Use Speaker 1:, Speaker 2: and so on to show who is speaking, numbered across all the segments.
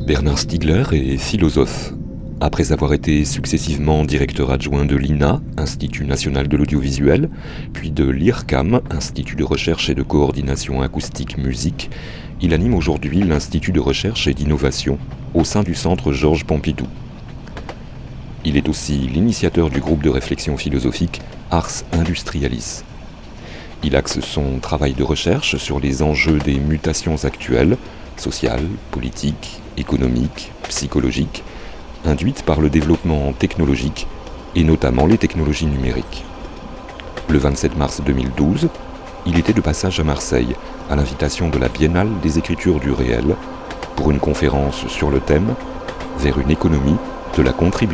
Speaker 1: Bernard Stiegler est philosophe. Après avoir été successivement directeur adjoint de l'INA, Institut national de l'audiovisuel, puis de l'IRCAM, Institut de recherche et de coordination acoustique-musique, il anime aujourd'hui l'Institut de recherche et d'innovation au sein du Centre Georges Pompidou. Il est aussi l'initiateur du groupe de réflexion philosophique Ars Industrialis. Il axe son travail de recherche sur les enjeux des mutations actuelles, sociales, politiques, économiques, psychologiques, induites par le développement technologique et notamment les technologies numériques. Le 27 mars 2012, il était de passage à Marseille à l'invitation de la Biennale des Écritures du Réel pour une conférence sur le thème « Vers une économie de la contribution ».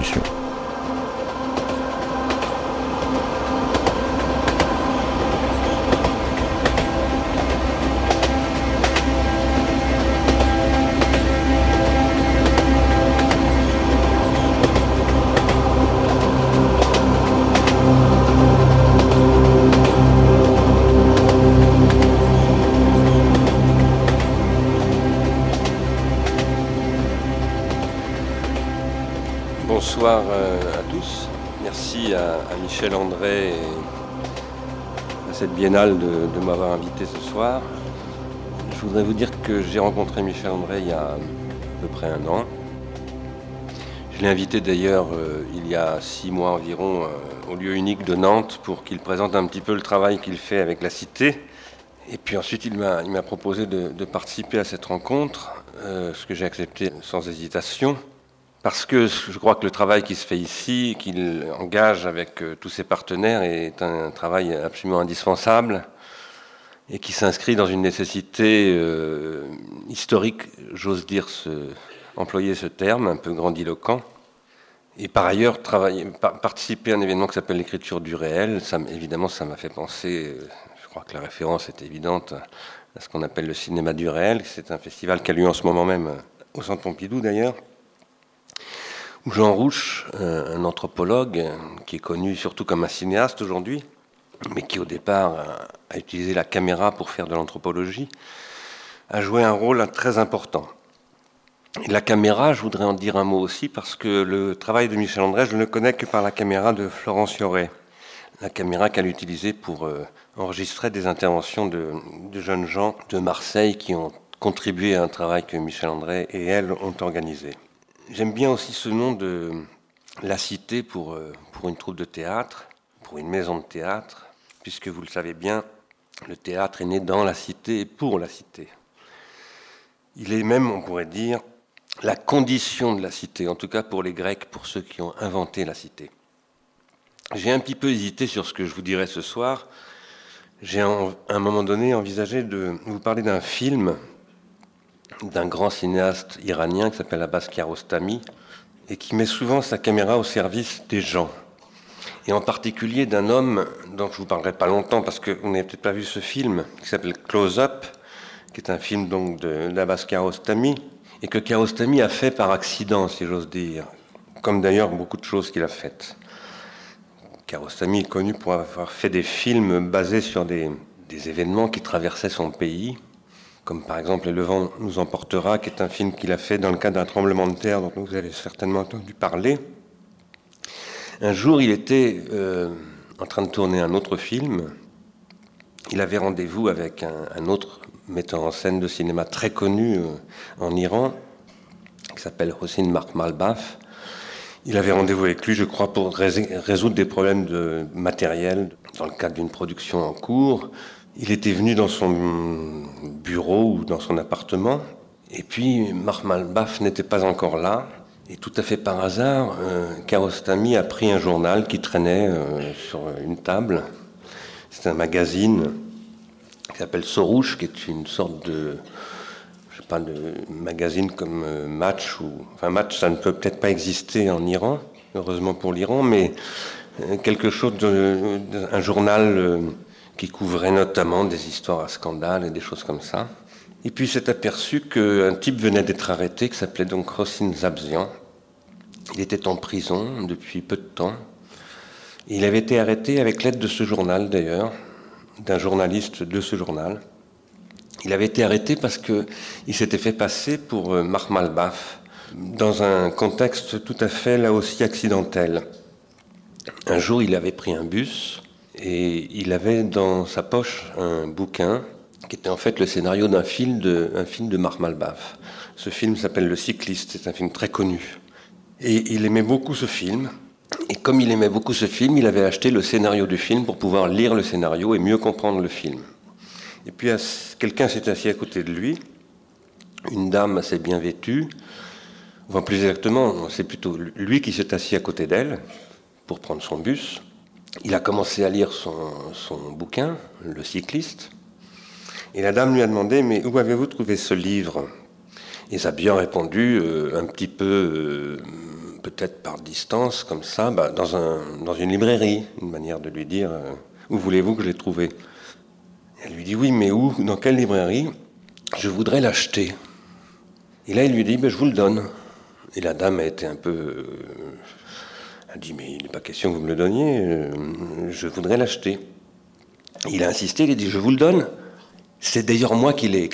Speaker 2: Bonsoir à tous. Merci à Michel André et à cette biennale de m'avoir invité ce soir. Je voudrais vous dire que j'ai rencontré Michel André il y a à peu près un an. Je l'ai invité d'ailleurs il y a 6 mois environ au lieu unique de Nantes pour qu'il présente un petit peu le travail qu'il fait avec la Cité. Et puis ensuite il m'a proposé de participer à cette rencontre, ce que j'ai accepté sans hésitation. Parce que je crois que le travail qui se fait ici, qu'il engage avec tous ses partenaires, est un travail absolument indispensable et qui s'inscrit dans une nécessité historique, j'ose dire employer ce terme un peu grandiloquent. Et par ailleurs, participer à un événement qui s'appelle l'écriture du réel, évidemment ça m'a fait penser, je crois que la référence est évidente, à ce qu'on appelle le cinéma du réel. C'est un festival qui a lieu en ce moment même au Centre Pompidou d'ailleurs. Jean Rouch, un anthropologue qui est connu surtout comme un cinéaste aujourd'hui, mais qui au départ a utilisé la caméra pour faire de l'anthropologie, a joué un rôle très important. Et la caméra, je voudrais en dire un mot aussi, parce que le travail de Michel André, je ne le connais que par la caméra de Florence Yoret, la caméra qu'elle utilisait pour enregistrer des interventions de jeunes gens de Marseille qui ont contribué à un travail que Michel André et elle ont organisé. J'aime bien aussi ce nom de la Cité pour une troupe de théâtre, pour une maison de théâtre, puisque vous le savez bien, le théâtre est né dans la Cité et pour la Cité. Il est même, on pourrait dire, la condition de la Cité, en tout cas pour les Grecs, pour ceux qui ont inventé la Cité. J'ai un petit peu hésité sur ce que je vous dirai ce soir. J'ai à un moment donné envisagé de vous parler d'un film d'un grand cinéaste iranien qui s'appelle Abbas Kiarostami et qui met souvent sa caméra au service des gens. Et en particulier d'un homme dont je ne vous parlerai pas longtemps parce que vous n'avez peut-être pas vu ce film, qui s'appelle Close Up, qui est un film donc d'Abbas Kiarostami et que Kiarostami a fait par accident, si j'ose dire, comme d'ailleurs beaucoup de choses qu'il a faites. Kiarostami est connu pour avoir fait des films basés sur des événements qui traversaient son pays, comme par exemple « Et le vent nous emportera », qui est un film qu'il a fait dans le cadre d'un tremblement de terre dont vous avez certainement entendu parler. Un jour, il était en train de tourner un autre film. Il avait rendez-vous avec un autre metteur en scène de cinéma très connu en Iran, qui s'appelle Hossein Makhmalbaf. Il avait rendez-vous avec lui, je crois, pour résoudre des problèmes de matériel dans le cadre d'une production en cours. Il était venu dans son bureau ou dans son appartement, et puis Makhmalbaf n'était pas encore là. Et tout à fait par hasard, Kiarostami a pris un journal qui traînait sur une table. C'est un magazine qui s'appelle Sorouch, qui est une sorte de magazine comme Match. Enfin, Match, ça ne peut peut-être pas exister en Iran, heureusement pour l'Iran, mais quelque chose un journal qui couvrait notamment des histoires à scandale et des choses comme ça. Et puis il s'est aperçu qu'un type venait d'être arrêté, qui s'appelait donc Hossein Zabzian. Il était en prison depuis peu de temps. Il avait été arrêté avec l'aide de ce journal d'ailleurs, d'un journaliste de ce journal. Il avait été arrêté parce qu'il s'était fait passer pour Makhmalbaf, dans un contexte tout à fait là aussi accidentel. Un jour, il avait pris un bus et il avait dans sa poche un bouquin qui était en fait le scénario d'un film de Marc Malbaf. Ce film s'appelle Le Cycliste, c'est un film très connu. Et il aimait beaucoup ce film. Et comme il aimait beaucoup ce film, il avait acheté le scénario du film pour pouvoir lire le scénario et mieux comprendre le film. Et puis quelqu'un s'est assis à côté de lui, une dame assez bien vêtue, enfin plus exactement, c'est plutôt lui qui s'est assis à côté d'elle pour prendre son bus. Il a commencé à lire son bouquin, Le Cycliste, et la dame lui a demandé « Mais où avez-vous trouvé ce livre ?» Et ça a bien répondu, un petit peu, peut-être par distance, comme ça, dans une librairie, une manière de lui dire « Où voulez-vous que je l'ai trouvé ?» Elle lui dit « Oui, mais où? Dans quelle librairie? Je voudrais l'acheter. » Et là, il lui dit « Je vous le donne. » Et la dame a été un peu... elle a dit « Mais il n'est pas question que vous me le donniez, je voudrais l'acheter. » Il a insisté, il a dit « Je vous le donne. C'est d'ailleurs moi qui l'ai écrit. »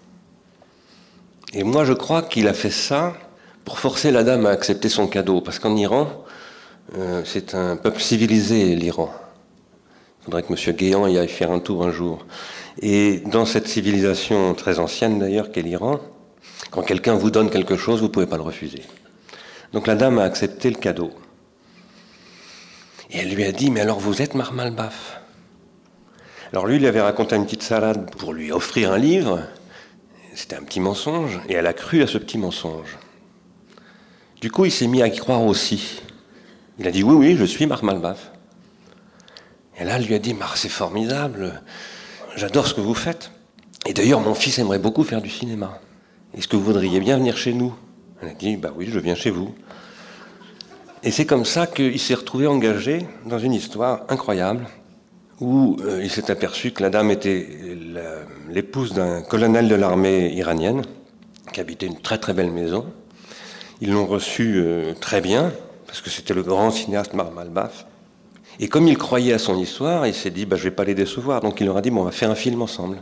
Speaker 2: Et moi, je crois qu'il a fait ça pour forcer la dame à accepter son cadeau. Parce qu'en Iran, c'est un peuple civilisé, l'Iran. Il faudrait que M. Guéant y aille faire un tour un jour. Et dans cette civilisation très ancienne d'ailleurs qu'est l'Iran, quand quelqu'un vous donne quelque chose, vous ne pouvez pas le refuser. Donc la dame a accepté le cadeau. Et elle lui a dit « Mais alors vous êtes Marc Malbaf ?» Alors lui, il avait raconté une petite salade pour lui offrir un livre. C'était un petit mensonge, et elle a cru à ce petit mensonge. Du coup, il s'est mis à y croire aussi. Il a dit « Oui, je suis Marc Malbaf. » Et là, elle lui a dit « c'est formidable, j'adore ce que vous faites. Et d'ailleurs, mon fils aimerait beaucoup faire du cinéma. Est-ce que vous voudriez bien venir chez nous ?» Elle a dit « Oui, je viens chez vous. » Et c'est comme ça qu'il s'est retrouvé engagé dans une histoire incroyable, où il s'est aperçu que la dame était l'épouse d'un colonel de l'armée iranienne, qui habitait une très très belle maison. Ils l'ont reçu très bien, parce que c'était le grand cinéaste Marc Malbaf. Et comme il croyait à son histoire, il s'est dit je ne vais pas les décevoir. Donc il leur a dit on va faire un film ensemble.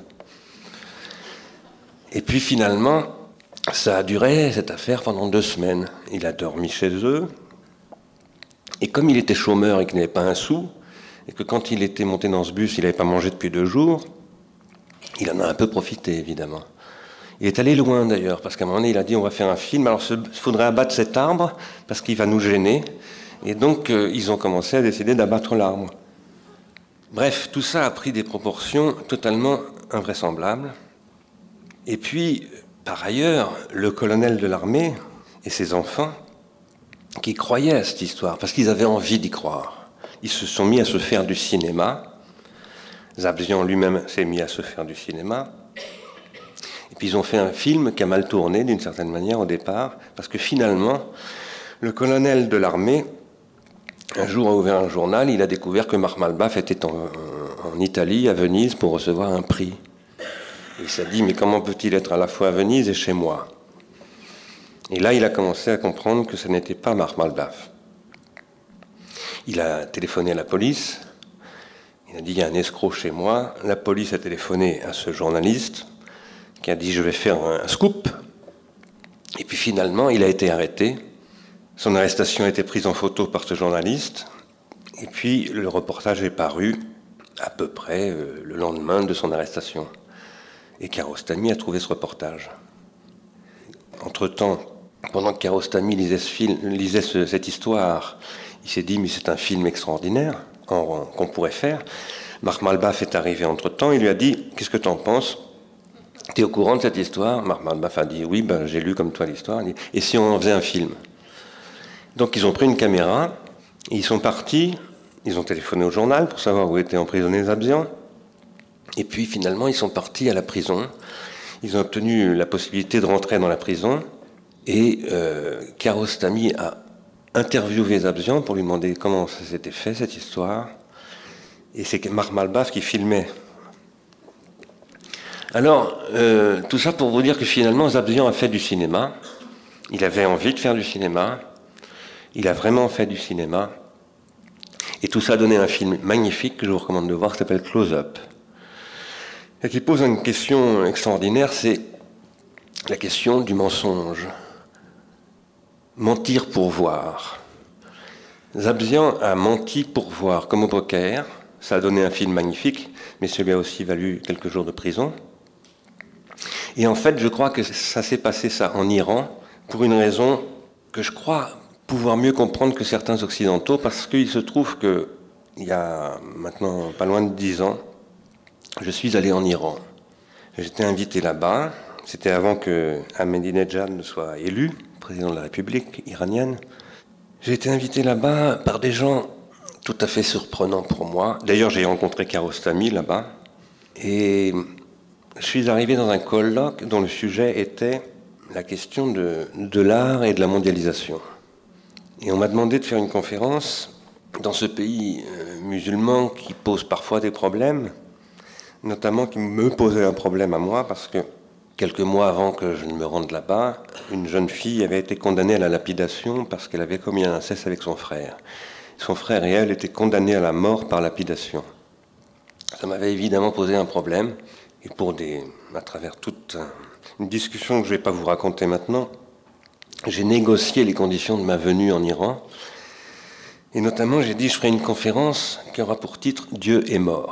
Speaker 2: Et puis finalement, ça a duré, cette affaire, pendant 2 semaines. Il a dormi chez eux. Et comme il était chômeur et qu'il n'avait pas un sou, et que quand il était monté dans ce bus, il n'avait pas mangé depuis 2 jours, il en a un peu profité, évidemment. Il est allé loin, d'ailleurs, parce qu'à un moment donné, il a dit on va faire un film, alors il faudrait abattre cet arbre, parce qu'il va nous gêner. Et donc, ils ont commencé à décider d'abattre l'arbre. Bref, tout ça a pris des proportions totalement invraisemblables. Et puis, par ailleurs, le colonel de l'armée et ses enfants, qui croyaient à cette histoire, parce qu'ils avaient envie d'y croire, ils se sont mis à se faire du cinéma. Zabzian lui-même s'est mis à se faire du cinéma. Et puis ils ont fait un film qui a mal tourné, d'une certaine manière, au départ, parce que finalement, le colonel de l'armée, un jour a ouvert un journal, il a découvert que Marc Malbaf était en Italie, à Venise, pour recevoir un prix. Il s'est dit, mais comment peut-il être à la fois à Venise et chez moi? Et là, il a commencé à comprendre que ce n'était pas Marc Malbaf. Il a téléphoné à la police, il a dit, il y a un escroc chez moi. La police a téléphoné à ce journaliste, qui a dit, je vais faire un scoop. Et puis finalement, il a été arrêté. Son arrestation a été prise en photo par ce journaliste. Et puis, le reportage est paru à peu près le lendemain de son arrestation. Et Kiarostami a trouvé ce reportage. Entre-temps, pendant que Kiarostami lisait cette histoire, il s'est dit, mais c'est un film extraordinaire qu'on pourrait faire. Marc Malbaf est arrivé entre-temps, il lui a dit, qu'est-ce que tu en penses? Tu es au courant de cette histoire? Marc Malbaf a dit, oui, j'ai lu comme toi l'histoire. Et si on en faisait un film? Donc ils ont pris une caméra, et ils sont partis, ils ont téléphoné au journal pour savoir où était emprisonné Zabzian. Et puis finalement, ils sont partis à la prison. Ils ont obtenu la possibilité de rentrer dans la prison. Et Kiarostami a interviewé Zabzian pour lui demander comment ça s'était fait, cette histoire. Et c'est Marc Malbaf qui filmait. Alors, tout ça pour vous dire que finalement, Zabzian a fait du cinéma. Il avait envie de faire du cinéma. Il a vraiment fait du cinéma. Et tout ça a donné un film magnifique que je vous recommande de voir, qui s'appelle Close Up. Et qui pose une question extraordinaire, c'est la question du mensonge. Mentir pour voir. Zabzian a menti pour voir, comme au poker. Ça a donné un film magnifique, mais ça lui a aussi valu quelques jours de prison. Et en fait, je crois que ça s'est passé ça en Iran pour une raison que je crois pouvoir mieux comprendre que certains occidentaux, parce qu'il se trouve que il y a maintenant pas loin de 10 ans, je suis allé en Iran. J'étais invité là-bas. C'était avant que Ahmadinejad ne soit élu président de la République iranienne. J'ai été invité là-bas par des gens tout à fait surprenants pour moi. D'ailleurs, j'ai rencontré Kiarostami là-bas. Et je suis arrivé dans un colloque dont le sujet était la question de l'art et de la mondialisation. Et on m'a demandé de faire une conférence dans ce pays musulman qui pose parfois des problèmes, notamment qui me posait un problème à moi parce que quelques mois avant que je ne me rende là-bas, une jeune fille avait été condamnée à la lapidation parce qu'elle avait commis un inceste avec son frère. Son frère et elle étaient condamnés à la mort par lapidation. Ça m'avait évidemment posé un problème, et à travers toute une discussion que je ne vais pas vous raconter maintenant, j'ai négocié les conditions de ma venue en Iran, et notamment j'ai dit je ferai une conférence qui aura pour titre « Dieu est mort ».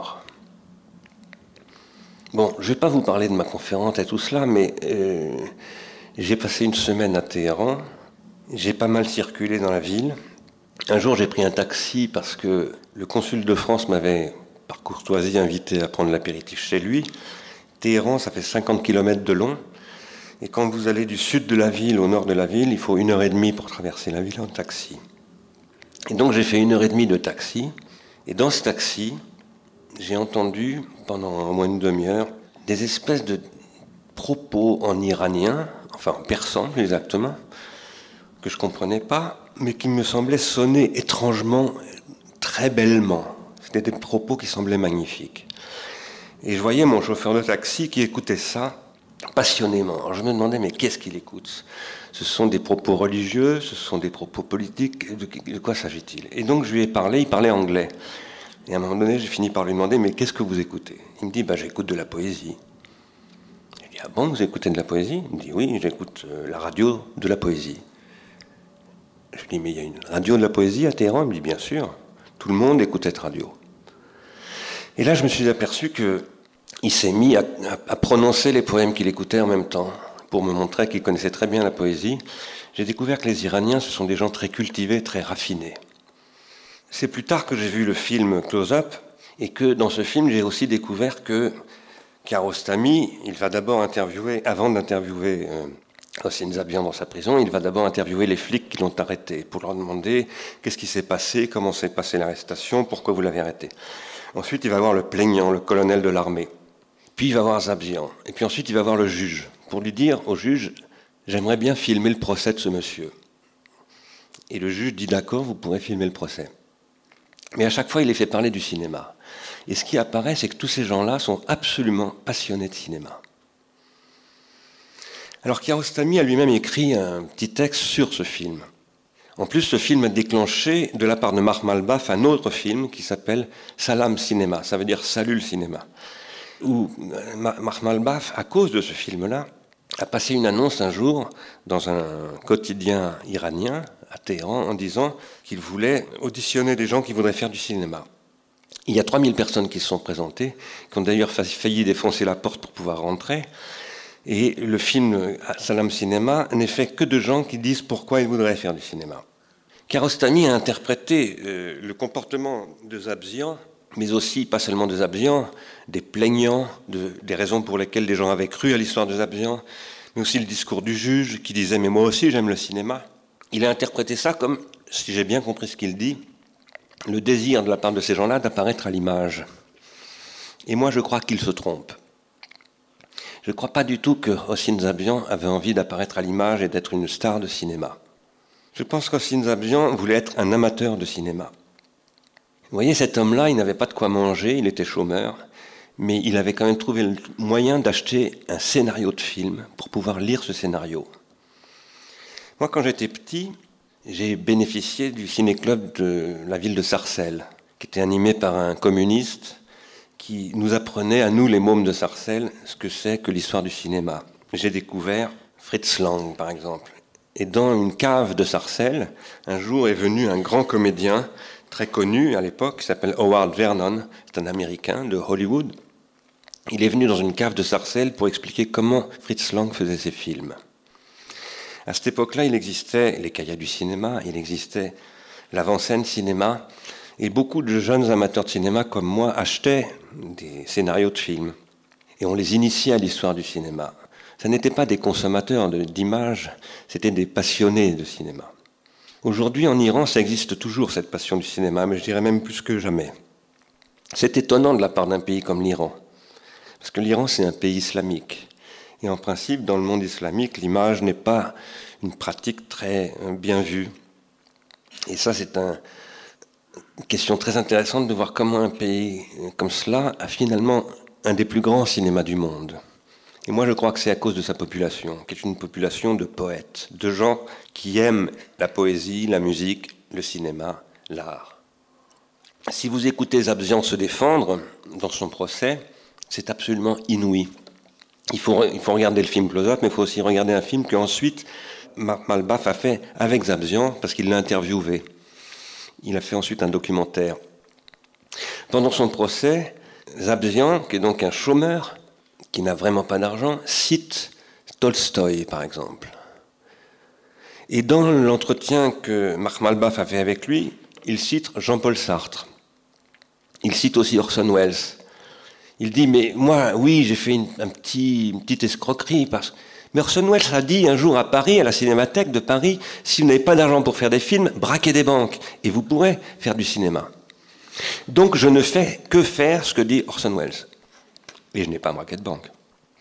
Speaker 2: Bon, je ne vais pas vous parler de ma conférence et tout cela, mais j'ai passé une semaine à Téhéran, j'ai pas mal circulé dans la ville. Un jour, j'ai pris un taxi parce que le consul de France m'avait, par courtoisie, invité à prendre l'apéritif chez lui. Téhéran, ça fait 50 km de long, et quand vous allez du sud de la ville au nord de la ville, il faut 1h30 pour traverser la ville en taxi. Et donc j'ai fait 1h30 de taxi, et dans ce taxi, j'ai entendu, pendant au moins une demi-heure, des espèces de propos en iranien, enfin en persan plus exactement, que je ne comprenais pas, mais qui me semblaient sonner étrangement, très bellement. C'était des propos qui semblaient magnifiques. Et je voyais mon chauffeur de taxi qui écoutait ça passionnément. Alors je me demandais, mais qu'est-ce qu'il écoute ? Ce sont des propos religieux, ce sont des propos politiques, de quoi s'agit-il ? Et donc je lui ai parlé, il parlait anglais. Et à un moment donné, j'ai fini par lui demander, mais qu'est-ce que vous écoutez ? Il me dit, j'écoute de la poésie. Je dis, ah bon, vous écoutez de la poésie ? Il me dit, oui, j'écoute la radio de la poésie. Je lui dis, mais il y a une radio de la poésie à Téhéran ? Il me dit, bien sûr, tout le monde écoute cette radio. Et là, je me suis aperçu qu'il s'est mis à prononcer les poèmes qu'il écoutait en même temps, pour me montrer qu'il connaissait très bien la poésie. J'ai découvert que les Iraniens, ce sont des gens très cultivés, très raffinés. C'est plus tard que j'ai vu le film Close Up, et que dans ce film, j'ai aussi découvert que Kiarostami, il va d'abord interviewer, avant d'interviewer Hossein Zabzian dans sa prison, il va d'abord interviewer les flics qui l'ont arrêté, pour leur demander qu'est-ce qui s'est passé, comment s'est passée l'arrestation, pourquoi vous l'avez arrêté. Ensuite, il va voir le plaignant, le colonel de l'armée. Puis il va voir Zabzian. Et puis ensuite, il va voir le juge, pour lui dire au juge, j'aimerais bien filmer le procès de ce monsieur. Et le juge dit, d'accord, vous pourrez filmer le procès. Mais à chaque fois, il les fait parler du cinéma. Et ce qui apparaît, c'est que tous ces gens-là sont absolument passionnés de cinéma. Alors Kiarostami a lui-même écrit un petit texte sur ce film. En plus, ce film a déclenché, de la part de Marc Malbaf, un autre film qui s'appelle Salam Cinéma, ça veut dire Salut le cinéma. Où Marc Malbaf, à cause de ce film-là, a passé une annonce un jour dans un quotidien iranien, à Téhéran, en disant qu'il voulait auditionner des gens qui voudraient faire du cinéma. Il y a 3000 personnes qui se sont présentées, qui ont d'ailleurs failli défoncer la porte pour pouvoir rentrer. Et le film Salam Cinéma n'est fait que de gens qui disent pourquoi ils voudraient faire du cinéma. Kiarostami a interprété le comportement de Zabzian, mais aussi, pas seulement de Zabzian, des plaignants, des raisons pour lesquelles les gens avaient cru à l'histoire de Zabzian, mais aussi le discours du juge qui disait « mais moi aussi j'aime le cinéma ». Il a interprété ça comme, si j'ai bien compris ce qu'il dit, le désir de la part de ces gens-là d'apparaître à l'image. Et moi, je crois qu'il se trompe. Je ne crois pas du tout que Hossein Zabzian avait envie d'apparaître à l'image et d'être une star de cinéma. Je pense qu'Hossein Zabzian voulait être un amateur de cinéma. Vous voyez, cet homme-là, il n'avait pas de quoi manger, il était chômeur, mais il avait quand même trouvé le moyen d'acheter un scénario de film pour pouvoir lire ce scénario. Moi, quand j'étais petit, j'ai bénéficié du ciné-club de la ville de Sarcelles, qui était animé par un communiste qui nous apprenait, à nous les mômes de Sarcelles, ce que c'est que l'histoire du cinéma. J'ai découvert Fritz Lang, par exemple. Et dans une cave de Sarcelles, un jour est venu un grand comédien très connu à l'époque, qui s'appelle Howard Vernon, c'est un Américain de Hollywood. Il est venu dans une cave de Sarcelles pour expliquer comment Fritz Lang faisait ses films. À cette époque-là, il existait les cahiers du cinéma, il existait l'avant-scène cinéma, et beaucoup de jeunes amateurs de cinéma comme moi achetaient des scénarios de films. Et on les initiait à l'histoire du cinéma. Ce n'étaient pas des consommateurs d'images, c'était des passionnés de cinéma. Aujourd'hui, en Iran, ça existe toujours, cette passion du cinéma, mais je dirais même plus que jamais. C'est étonnant de la part d'un pays comme l'Iran, parce que l'Iran, c'est un pays islamique. Et en principe, dans le monde islamique, l'image n'est pas une pratique très bien vue. Et ça, c'est une question très intéressante de voir comment un pays comme cela a finalement un des plus grands cinémas du monde. Et moi, je crois que c'est à cause de sa population, qui est une population de poètes, de gens qui aiment la poésie, la musique, le cinéma, l'art. Si vous écoutez Zabzian se défendre dans son procès, c'est absolument inouï. Il faut regarder le film Close-Up, mais il faut aussi regarder un film qu'ensuite Marc Malbaf a fait avec Zabzian, parce qu'il l'a interviewé. Il a fait ensuite un documentaire. Pendant son procès, Zabzian, qui est donc un chômeur, qui n'a vraiment pas d'argent, cite Tolstoï, par exemple. Et dans l'entretien que Marc Malbaf a fait avec lui, il cite Jean-Paul Sartre. Il cite aussi Orson Welles. Il dit, mais moi, oui, j'ai fait une petite escroquerie. Mais Orson Welles a dit un jour à Paris, à la Cinémathèque de Paris, si vous n'avez pas d'argent pour faire des films, braquez des banques, et vous pourrez faire du cinéma. Donc je ne fais que faire ce que dit Orson Welles. Et je n'ai pas braqué de banque.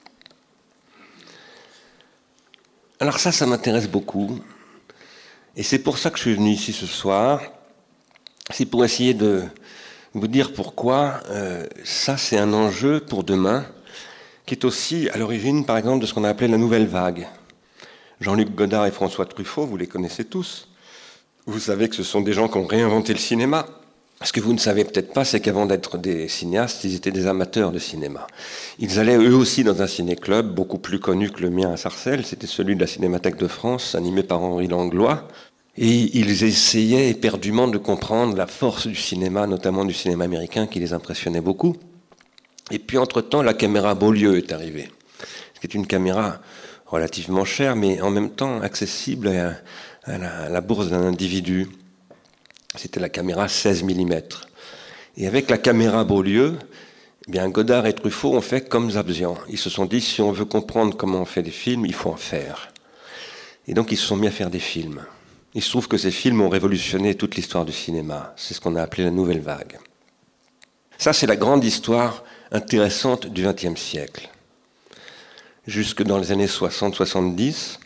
Speaker 2: Alors ça m'intéresse beaucoup. Et c'est pour ça que je suis venu ici ce soir. C'est pour essayer de vous dire pourquoi ça, c'est un enjeu pour demain, qui est aussi à l'origine, par exemple, de ce qu'on a appelé la nouvelle vague. Jean-Luc Godard et François Truffaut, vous les connaissez tous. Vous savez que ce sont des gens qui ont réinventé le cinéma. Ce que vous ne savez peut-être pas, c'est qu'avant d'être des cinéastes, ils étaient des amateurs de cinéma. Ils allaient eux aussi dans un ciné-club, beaucoup plus connu que le mien à Sarcelles, c'était celui de la Cinémathèque de France, animé par Henri Langlois. Et ils essayaient éperdument de comprendre la force du cinéma, notamment du cinéma américain, qui les impressionnait beaucoup. Et puis, entre-temps, la caméra Beaulieu est arrivée, qui est une caméra relativement chère, mais en même temps accessible à la bourse d'un individu. C'était la caméra 16 mm. Et avec la caméra Beaulieu, eh bien, Godard et Truffaut ont fait comme Zabzian. Ils se sont dit, si on veut comprendre comment on fait des films, il faut en faire. Et donc, ils se sont mis à faire des films. Il se trouve que ces films ont révolutionné toute l'histoire du cinéma. C'est ce qu'on a appelé la nouvelle vague. Ça, c'est la grande histoire intéressante du XXe siècle. Jusque dans les années 60-70,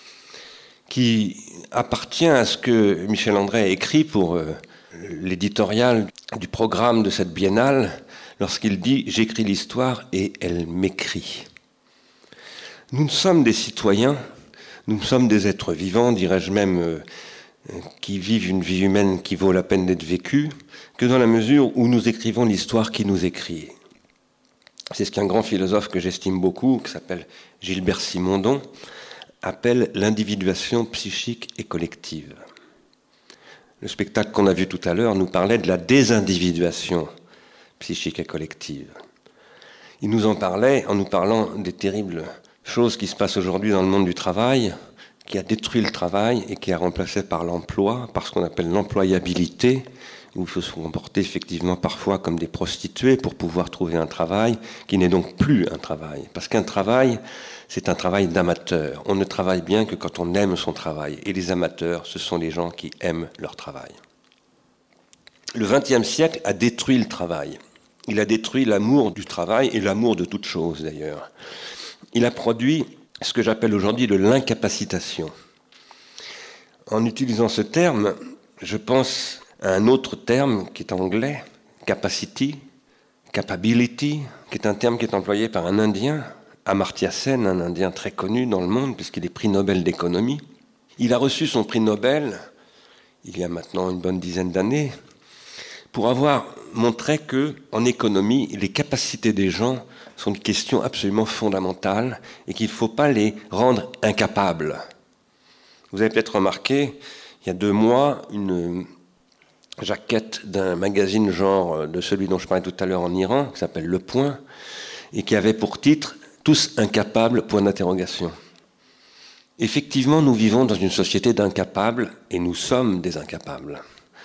Speaker 2: qui appartient à ce que Michel André a écrit pour l'éditorial du programme de cette biennale, lorsqu'il dit « J'écris l'histoire et elle m'écrit ». Nous sommes des citoyens, nous sommes des êtres vivants, dirais-je même, qui vivent une vie humaine qui vaut la peine d'être vécue, que dans la mesure où nous écrivons l'histoire qui nous écrit. C'est ce qu'un grand philosophe que j'estime beaucoup, qui s'appelle Gilbert Simondon, appelle l'individuation psychique et collective. Le spectacle qu'on a vu tout à l'heure nous parlait de la désindividuation psychique et collective. Il nous en parlait en nous parlant des terribles choses qui se passent aujourd'hui dans le monde du travail, qui a détruit le travail et qui a remplacé par l'emploi, par ce qu'on appelle l'employabilité, où il faut se comporter effectivement parfois comme des prostituées pour pouvoir trouver un travail qui n'est donc plus un travail. Parce qu'un travail, c'est un travail d'amateur. On ne travaille bien que quand on aime son travail. Et les amateurs, ce sont les gens qui aiment leur travail. Le XXe siècle a détruit le travail. Il a détruit l'amour du travail et l'amour de toute chose d'ailleurs. Il a produit ce que j'appelle aujourd'hui de l'incapacitation. En utilisant ce terme, je pense à un autre terme qui est anglais, capacity, capability, qui est un terme qui est employé par un Indien, Amartya Sen, un Indien très connu dans le monde, puisqu'il est prix Nobel d'économie. Il a reçu son prix Nobel, il y a maintenant une bonne dizaine d'années, pour avoir montré qu'en économie, les capacités des gens sont une question absolument fondamentale et qu'il ne faut pas les rendre incapables. Vous avez peut-être remarqué, il y a 2 mois, une jaquette d'un magazine genre de celui dont je parlais tout à l'heure en Iran, qui s'appelle Le Point, et qui avait pour titre « Tous incapables ?» Effectivement, nous vivons dans une société d'incapables, et nous sommes des incapables.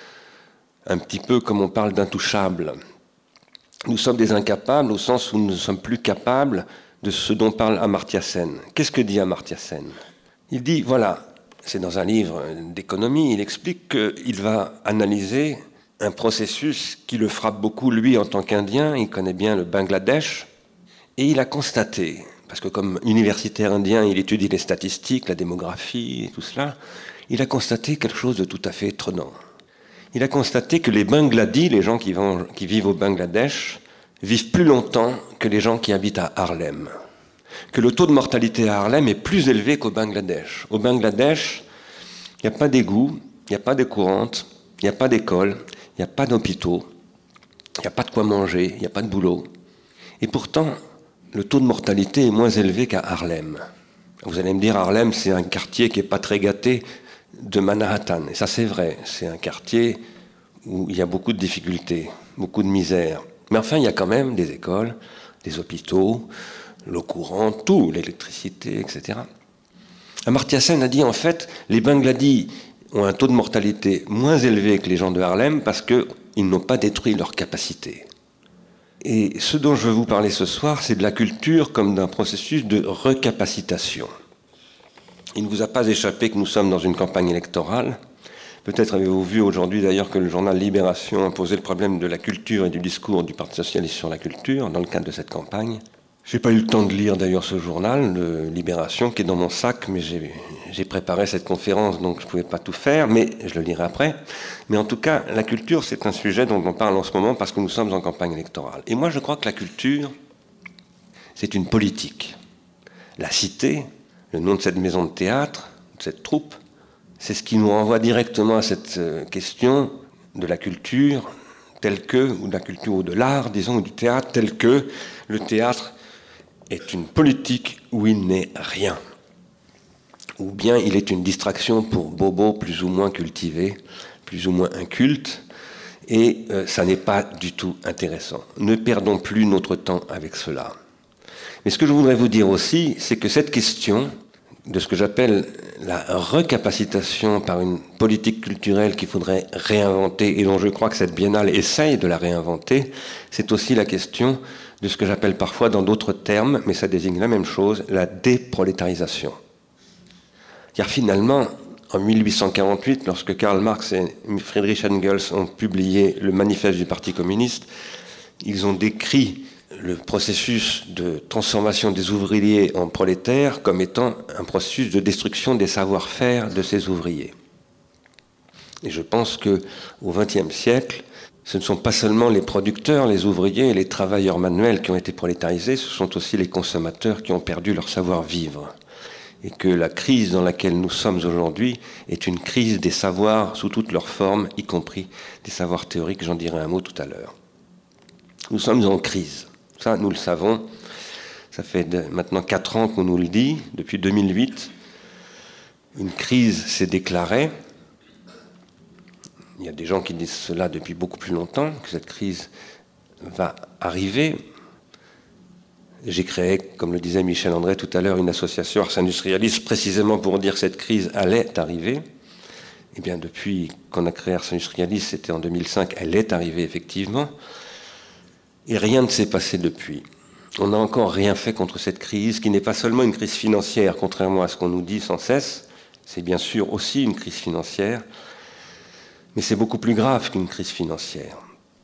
Speaker 2: Un petit peu comme on parle d'intouchables. Nous sommes des incapables au sens où nous ne sommes plus capables de ce dont parle Amartya Sen. Qu'est-ce que dit Amartya Sen ? Il dit, voilà, c'est dans un livre d'économie, il explique qu'il va analyser un processus qui le frappe beaucoup, lui, en tant qu'Indien. Il connaît bien le Bangladesh. Et il a constaté, parce que comme universitaire indien, il étudie les statistiques, la démographie, et tout cela, il a constaté quelque chose de tout à fait étonnant. Il a constaté que les Bangladis, les gens qui vivent au Bangladesh, vivent plus longtemps que les gens qui habitent à Harlem. Que le taux de mortalité à Harlem est plus élevé qu'au Bangladesh. Au Bangladesh, il n'y a pas d'égout, il n'y a pas de courante, il n'y a pas d'école, il n'y a pas d'hôpitaux, il n'y a pas de quoi manger, il n'y a pas de boulot. Et pourtant, le taux de mortalité est moins élevé qu'à Harlem. Vous allez me dire, Harlem, c'est un quartier qui n'est pas très gâté de Manhattan. Et ça, c'est vrai. C'est un quartier où il y a beaucoup de difficultés, beaucoup de misère. Mais enfin, il y a quand même des écoles, des hôpitaux, l'eau courante, tout, l'électricité, etc. Amartya Sen a dit, en fait, les Bangladis ont un taux de mortalité moins élevé que les gens de Harlem parce qu'ils n'ont pas détruit leurs capacités. Et ce dont je veux vous parler ce soir, c'est de la culture comme d'un processus de recapacitation. Il ne vous a pas échappé que nous sommes dans une campagne électorale. Peut-être avez-vous vu aujourd'hui d'ailleurs que le journal Libération a posé le problème de la culture et du discours du Parti socialiste sur la culture dans le cadre de cette campagne. Je n'ai pas eu le temps de lire d'ailleurs ce journal, de Libération, qui est dans mon sac, mais j'ai préparé cette conférence, donc je ne pouvais pas tout faire, mais je le lirai après. Mais en tout cas, la culture, c'est un sujet dont on parle en ce moment parce que nous sommes en campagne électorale. Et moi, je crois que la culture, c'est une politique. La Cité, le nom de cette maison de théâtre, de cette troupe, c'est ce qui nous renvoie directement à cette question de la culture telle que, ou de la culture ou de l'art, disons, ou du théâtre tel que le théâtre est une politique où il n'est rien. Ou bien il est une distraction pour bobos plus ou moins cultivés, plus ou moins incultes, et ça n'est pas du tout intéressant. Ne perdons plus notre temps avec cela. Mais ce que je voudrais vous dire aussi, c'est que cette question de ce que j'appelle la recapacitation par une politique culturelle qu'il faudrait réinventer, et dont je crois que cette biennale essaye de la réinventer, c'est aussi la question de ce que j'appelle parfois, dans d'autres termes, mais ça désigne la même chose, la déprolétarisation. Car finalement, en 1848, lorsque Karl Marx et Friedrich Engels ont publié le manifeste du Parti communiste, ils ont décrit le processus de transformation des ouvriers en prolétaires comme étant un processus de destruction des savoir-faire de ces ouvriers. Et je pense qu'au XXe siècle, ce ne sont pas seulement les producteurs, les ouvriers et les travailleurs manuels qui ont été prolétarisés, ce sont aussi les consommateurs qui ont perdu leur savoir-vivre. Et que la crise dans laquelle nous sommes aujourd'hui est une crise des savoirs sous toutes leurs formes, y compris des savoirs théoriques, j'en dirai un mot tout à l'heure. Nous sommes en crise, ça nous le savons, ça fait maintenant 4 ans qu'on nous le dit, depuis 2008, une crise s'est déclarée. Il y a des gens qui disent cela depuis beaucoup plus longtemps, que cette crise va arriver. J'ai créé, comme le disait Michel André tout à l'heure, une association Ars Industrialis précisément pour dire que cette crise allait arriver. Eh bien, depuis qu'on a créé Ars Industrialis, c'était en 2005, elle est arrivée effectivement. Et rien ne s'est passé depuis. On n'a encore rien fait contre cette crise, qui n'est pas seulement une crise financière, contrairement à ce qu'on nous dit sans cesse. C'est bien sûr aussi une crise financière, mais c'est beaucoup plus grave qu'une crise financière.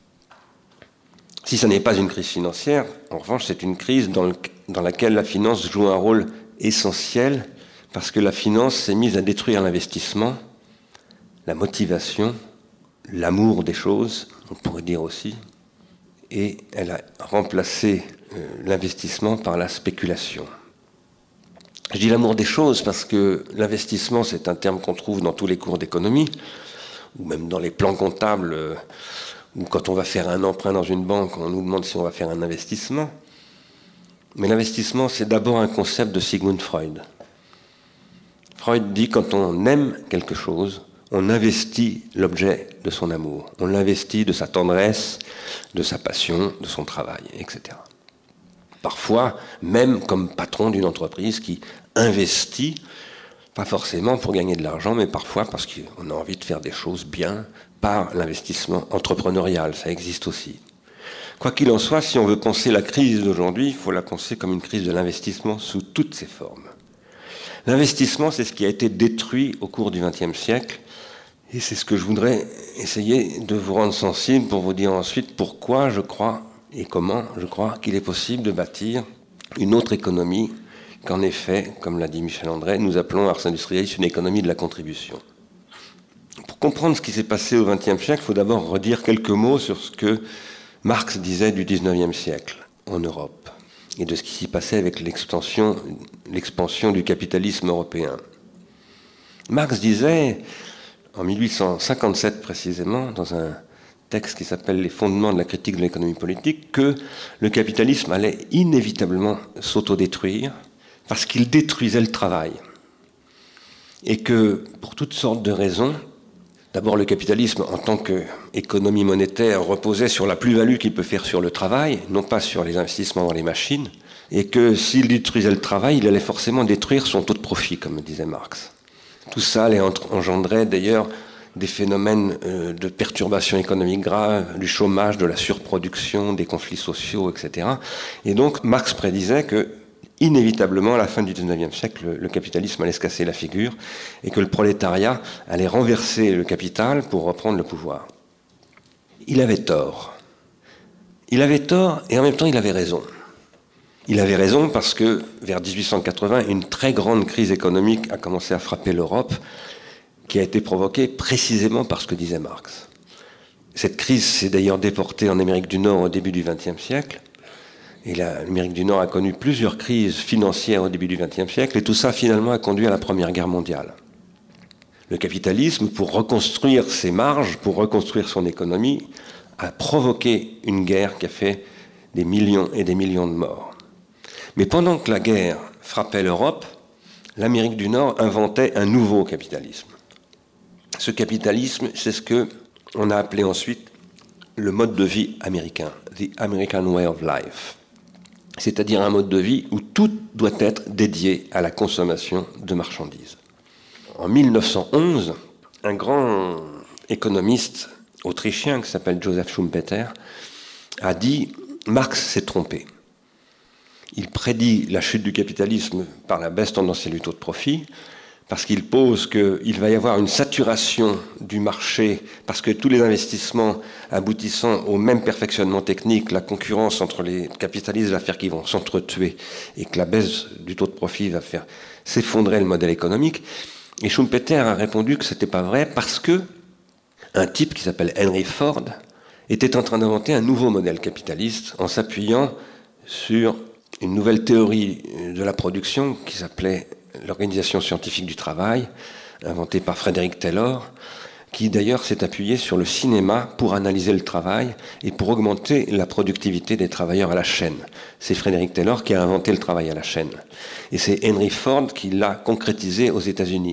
Speaker 2: Si ce n'est pas une crise financière, en revanche, c'est une crise dans laquelle la finance joue un rôle essentiel, parce que la finance s'est mise à détruire l'investissement, la motivation, l'amour des choses, on pourrait dire aussi, et elle a remplacé l'investissement par la spéculation. Je dis l'amour des choses parce que l'investissement, c'est un terme qu'on trouve dans tous les cours d'économie, ou même dans les plans comptables, ou quand on va faire un emprunt dans une banque, on nous demande si on va faire un investissement. Mais l'investissement, c'est d'abord un concept de Sigmund Freud. Freud dit quand on aime quelque chose, on investit l'objet de son amour, on l'investit de sa tendresse, de sa passion, de son travail, etc. Parfois, même comme patron d'une entreprise qui investit, pas forcément pour gagner de l'argent, mais parfois parce qu'on a envie de faire des choses bien par l'investissement entrepreneurial, ça existe aussi. Quoi qu'il en soit, si on veut penser la crise d'aujourd'hui, il faut la penser comme une crise de l'investissement sous toutes ses formes. L'investissement, c'est ce qui a été détruit au cours du XXe siècle, et c'est ce que je voudrais essayer de vous rendre sensible pour vous dire ensuite pourquoi je crois et comment je crois qu'il est possible de bâtir une autre économie qu'en effet, comme l'a dit Michel André, nous appelons Ars Industrialis une économie de la contribution. Pour comprendre ce qui s'est passé au XXe siècle, il faut d'abord redire quelques mots sur ce que Marx disait du XIXe siècle en Europe et de ce qui s'y passait avec l'expansion du capitalisme européen. Marx disait, en 1857 précisément, dans un texte qui s'appelle « Les fondements de la critique de l'économie politique », que le capitalisme allait inévitablement s'autodétruire parce qu'il détruisait le travail. Et que, pour toutes sortes de raisons, d'abord le capitalisme en tant qu'économie monétaire reposait sur la plus-value qu'il peut faire sur le travail, non pas sur les investissements dans les machines, et que s'il détruisait le travail, il allait forcément détruire son taux de profit, comme disait Marx. Tout ça allait engendrer d'ailleurs des phénomènes de perturbation économique grave, du chômage, de la surproduction, des conflits sociaux, etc. Et donc Marx prédisait que, inévitablement, à la fin du XIXe siècle, le capitalisme allait se casser la figure et que le prolétariat allait renverser le capital pour reprendre le pouvoir. Il avait tort. Il avait tort et en même temps il avait raison. Il avait raison parce que, vers 1880, une très grande crise économique a commencé à frapper l'Europe, qui a été provoquée précisément par ce que disait Marx. Cette crise s'est d'ailleurs déportée en Amérique du Nord au début du XXe siècle. Et l'Amérique du Nord a connu plusieurs crises financières au début du XXe siècle, et tout ça finalement a conduit à la Première Guerre mondiale. Le capitalisme, pour reconstruire ses marges, pour reconstruire son économie, a provoqué une guerre qui a fait des millions et des millions de morts. Mais pendant que la guerre frappait l'Europe, l'Amérique du Nord inventait un nouveau capitalisme. Ce capitalisme, c'est ce qu'on a appelé ensuite le mode de vie américain, the American way of life. C'est-à-dire un mode de vie où tout doit être dédié à la consommation de marchandises. En 1911, un grand économiste autrichien qui s'appelle Joseph Schumpeter a dit « Marx s'est trompé ». Il prédit la chute du capitalisme par la baisse tendancielle du taux de profit, parce qu'il pose qu'il va y avoir une saturation du marché, parce que tous les investissements aboutissant au même perfectionnement technique, la concurrence entre les capitalistes va faire qu'ils vont s'entretuer, et que la baisse du taux de profit va faire s'effondrer le modèle économique. Et Schumpeter a répondu que ce n'était pas vrai, parce que un type qui s'appelle Henry Ford était en train d'inventer un nouveau modèle capitaliste en s'appuyant sur une nouvelle théorie de la production qui s'appelait l'organisation scientifique du travail, inventée par Frederick Taylor, qui d'ailleurs s'est appuyé sur le cinéma pour analyser le travail et pour augmenter la productivité des travailleurs à la chaîne. C'est Frederick Taylor qui a inventé le travail à la chaîne. Et c'est Henry Ford qui l'a concrétisé aux États-Unis.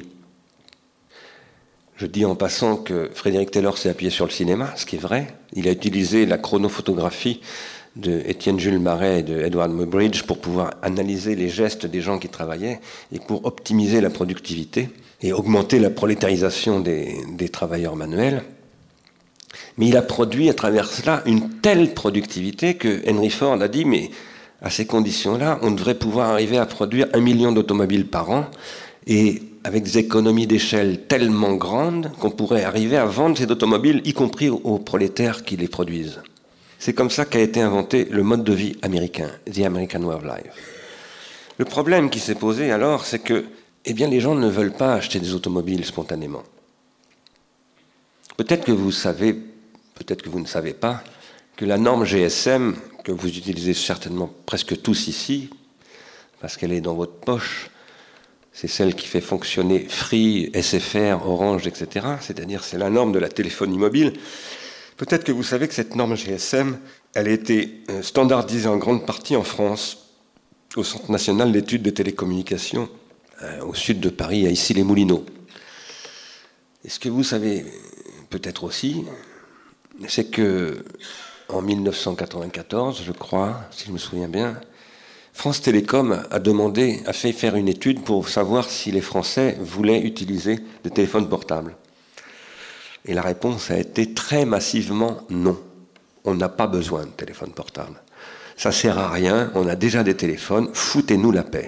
Speaker 2: Je dis en passant que Frederick Taylor s'est appuyé sur le cinéma, ce qui est vrai. Il a utilisé la chronophotographie de Étienne Jules Marais et de Edward Muybridge pour pouvoir analyser les gestes des gens qui travaillaient et pour optimiser la productivité et augmenter la prolétarisation des travailleurs manuels. Mais il a produit à travers cela une telle productivité que Henry Ford a dit, mais à ces conditions-là, on devrait pouvoir arriver à produire 1 million d'automobiles par an et avec des économies d'échelle tellement grandes qu'on pourrait arriver à vendre ces automobiles, y compris aux prolétaires qui les produisent. C'est comme ça qu'a été inventé le mode de vie américain, the American way of life. Le problème qui s'est posé alors, c'est que les gens ne veulent pas acheter des automobiles spontanément. Peut-être que vous savez, peut-être que vous ne savez pas, que la norme GSM, que vous utilisez certainement presque tous ici, parce qu'elle est dans votre poche, c'est celle qui fait fonctionner Free, SFR, Orange, etc. C'est-à-dire c'est la norme de la téléphonie mobile. Peut-être que vous savez que cette norme GSM, elle a été standardisée en grande partie en France, au Centre national d'études de télécommunications, au sud de Paris, à Issy-les-Moulineaux. Et ce que vous savez peut-être aussi, c'est que en 1994, je crois, si je me souviens bien, France Télécom a fait faire une étude pour savoir si les Français voulaient utiliser des téléphones portables. Et la réponse a été très massivement non. On n'a pas besoin de téléphone portable. Ça sert à rien, on a déjà des téléphones, foutez-nous la paix.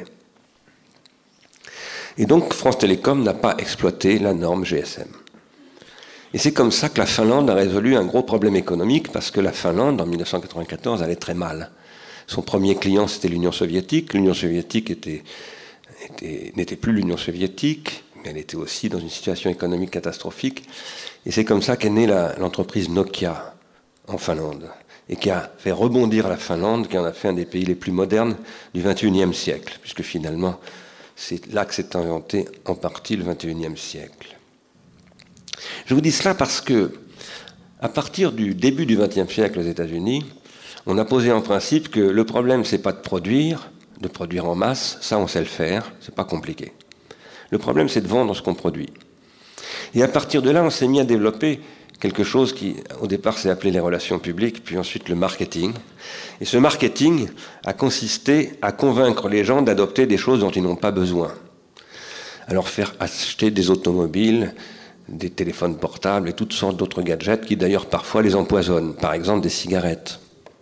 Speaker 2: Et donc France Télécom n'a pas exploité la norme GSM. Et c'est comme ça que la Finlande a résolu un gros problème économique, parce que la Finlande, en 1994, allait très mal. Son premier client, c'était l'Union soviétique. L'Union soviétique n'était plus l'Union soviétique, mais elle était aussi dans une situation économique catastrophique. Et c'est comme ça qu'est née l'entreprise Nokia en Finlande, et qui a fait rebondir la Finlande, qui en a fait un des pays les plus modernes du XXIe siècle, puisque finalement, c'est là que s'est inventé en partie le XXIe siècle. Je vous dis cela parce que, à partir du début du XXe siècle aux États-Unis, on a posé en principe que le problème, c'est pas de produire en masse, ça on sait le faire, c'est pas compliqué. Le problème, c'est de vendre ce qu'on produit. Et à partir de là, on s'est mis à développer quelque chose qui, au départ, s'est appelé les relations publiques, puis ensuite le marketing. Et ce marketing a consisté à convaincre les gens d'adopter des choses dont ils n'ont pas besoin. Alors faire acheter des automobiles, des téléphones portables et toutes sortes d'autres gadgets qui d'ailleurs parfois les empoisonnent. Par exemple des cigarettes.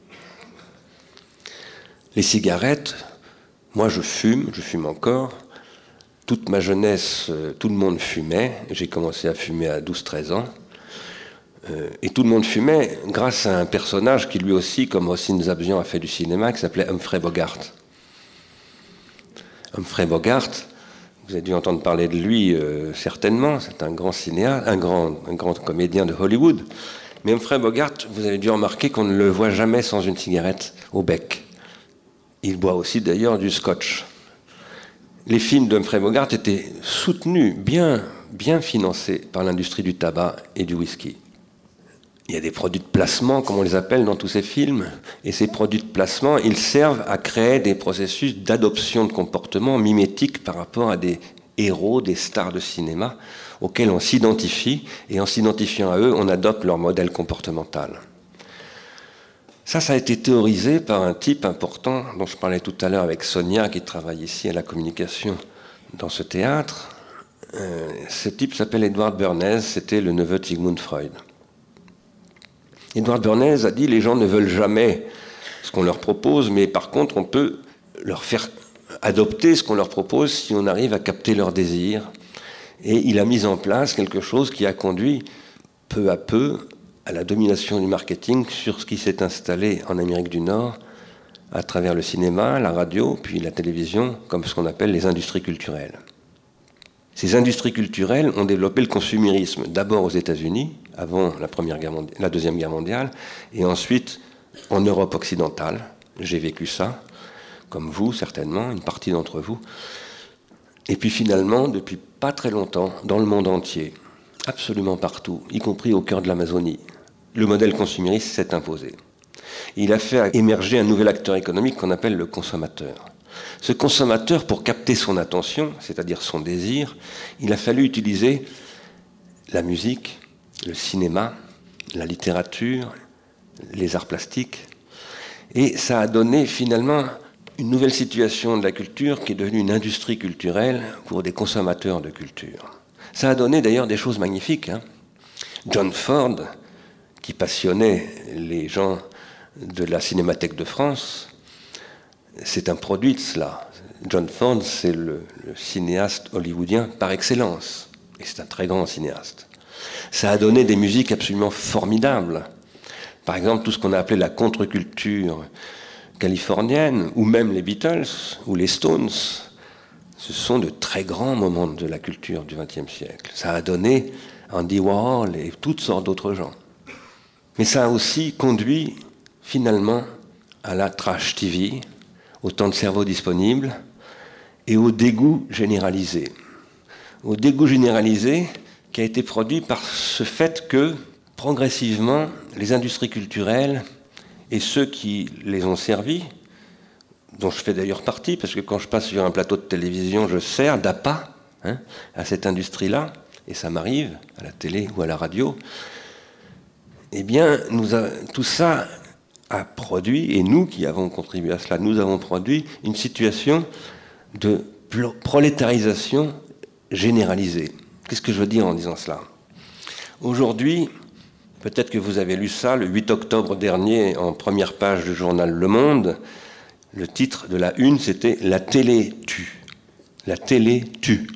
Speaker 2: Les cigarettes, moi je fume encore. Toute ma jeunesse, tout le monde fumait. J'ai commencé à fumer à 12-13 ans. Et tout le monde fumait grâce à un personnage qui lui aussi, comme Rossini Zabzian a fait du cinéma, qui s'appelait Humphrey Bogart. Humphrey Bogart, vous avez dû entendre parler de lui certainement, c'est un grand cinéaste, un grand comédien de Hollywood. Mais Humphrey Bogart, vous avez dû remarquer qu'on ne le voit jamais sans une cigarette au bec. Il boit aussi d'ailleurs du scotch. Les films d'Humphrey Bogart étaient soutenus, bien financés par l'industrie du tabac et du whisky. Il y a des produits de placement, comme on les appelle dans tous ces films, et ces produits de placement, ils servent à créer des processus d'adoption de comportements mimétiques par rapport à des héros, des stars de cinéma, auxquels on s'identifie, et en s'identifiant à eux, on adopte leur modèle comportemental. Ça a été théorisé par un type important, dont je parlais tout à l'heure avec Sonia, qui travaille ici à la communication dans ce théâtre. Ce type s'appelle Edward Bernays, c'était le neveu de Sigmund Freud. Edward Bernays a dit « les gens ne veulent jamais ce qu'on leur propose, mais par contre, on peut leur faire adopter ce qu'on leur propose si on arrive à capter leurs désirs. » Et il a mis en place quelque chose qui a conduit peu à peu à la domination du marketing sur ce qui s'est installé en Amérique du Nord à travers le cinéma, la radio, puis la télévision, comme ce qu'on appelle les industries culturelles. Ces industries culturelles ont développé le consumérisme, d'abord aux États-Unis, avant la Deuxième Guerre mondiale, et ensuite en Europe occidentale. J'ai vécu ça, comme vous certainement, une partie d'entre vous. Et puis finalement, depuis pas très longtemps, dans le monde entier, absolument partout, y compris au cœur de l'Amazonie, le modèle consumériste s'est imposé. Il a fait émerger un nouvel acteur économique qu'on appelle le consommateur. Ce consommateur, pour capter son attention, c'est-à-dire son désir, il a fallu utiliser la musique, le cinéma, la littérature, les arts plastiques. Et ça a donné finalement une nouvelle situation de la culture qui est devenue une industrie culturelle pour des consommateurs de culture. Ça a donné d'ailleurs des choses magnifiques. John Ford, qui passionnait les gens de la Cinémathèque de France, c'est un produit de cela. John Ford, c'est le cinéaste hollywoodien par excellence. Et c'est un très grand cinéaste. Ça a donné des musiques absolument formidables. Par exemple, tout ce qu'on a appelé la contre-culture californienne, ou même les Beatles, ou les Stones, ce sont de très grands moments de la culture du XXe siècle. Ça a donné Andy Warhol et toutes sortes d'autres gens. Mais ça a aussi conduit, finalement, à la trash TV, au temps de cerveau disponible et au dégoût généralisé. Au dégoût généralisé qui a été produit par ce fait que, progressivement, les industries culturelles et ceux qui les ont servis, dont je fais d'ailleurs partie, parce que quand je passe sur un plateau de télévision, je sers d'appât à cette industrie-là, et ça m'arrive à la télé ou à la radio. Eh bien, tout ça a produit, et nous qui avons contribué à cela, nous avons produit une situation de prolétarisation généralisée. Qu'est-ce que je veux dire en disant cela ? Aujourd'hui, peut-être que vous avez lu ça, le 8 octobre dernier, en première page du journal Le Monde, le titre de la une, c'était « La télé tue ». La télé tue.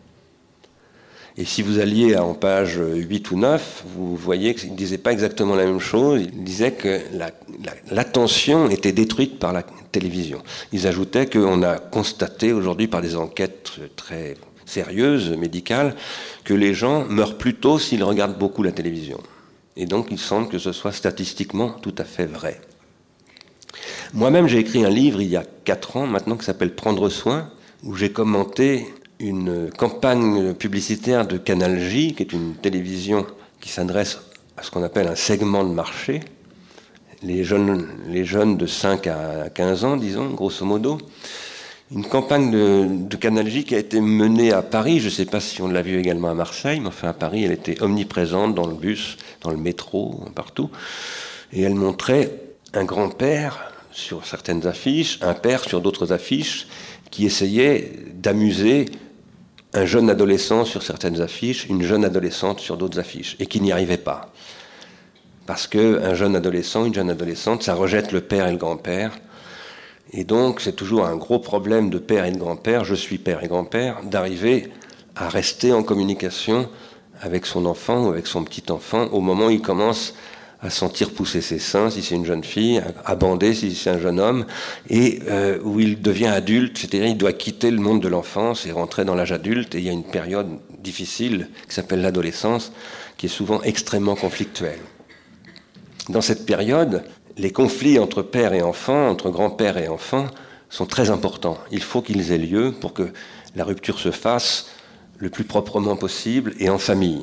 Speaker 2: Et si vous alliez en page 8 ou 9, vous voyez qu'il ne disait pas exactement la même chose. Il disait que l'attention était détruite par la télévision. Ils ajoutaient qu'on a constaté aujourd'hui par des enquêtes très sérieuses, médicales, que les gens meurent plus tôt s'ils regardent beaucoup la télévision. Et donc il semble que ce soit statistiquement tout à fait vrai. Moi-même, j'ai écrit un livre il y a 4 ans maintenant qui s'appelle « Prendre soin », où j'ai commenté une campagne publicitaire de Canal J, qui est une télévision qui s'adresse à ce qu'on appelle un segment de marché, les jeunes de 5 à 15 ans, disons, grosso modo. Une campagne de Canal J qui a été menée à Paris, je ne sais pas si on l'a vu également à Marseille, mais enfin à Paris, elle était omniprésente dans le bus, dans le métro, partout. Et elle montrait un grand-père sur certaines affiches, un père sur d'autres affiches, qui essayait d'amuser un jeune adolescent sur certaines affiches, une jeune adolescente sur d'autres affiches, et qui n'y arrivait pas. Parce qu'un jeune adolescent, une jeune adolescente, ça rejette le père et le grand-père. Et donc, c'est toujours un gros problème de père et de grand-père, je suis père et grand-père, d'arriver à rester en communication avec son enfant ou avec son petit-enfant au moment où il commence à sentir pousser ses seins, si c'est une jeune fille, à bander, si c'est un jeune homme, et où il devient adulte, c'est-à-dire il doit quitter le monde de l'enfance et rentrer dans l'âge adulte, et il y a une période difficile qui s'appelle l'adolescence, qui est souvent extrêmement conflictuelle. Dans cette période, les conflits entre père et enfant, entre grand-père et enfant, sont très importants. Il faut qu'ils aient lieu pour que la rupture se fasse le plus proprement possible et en famille.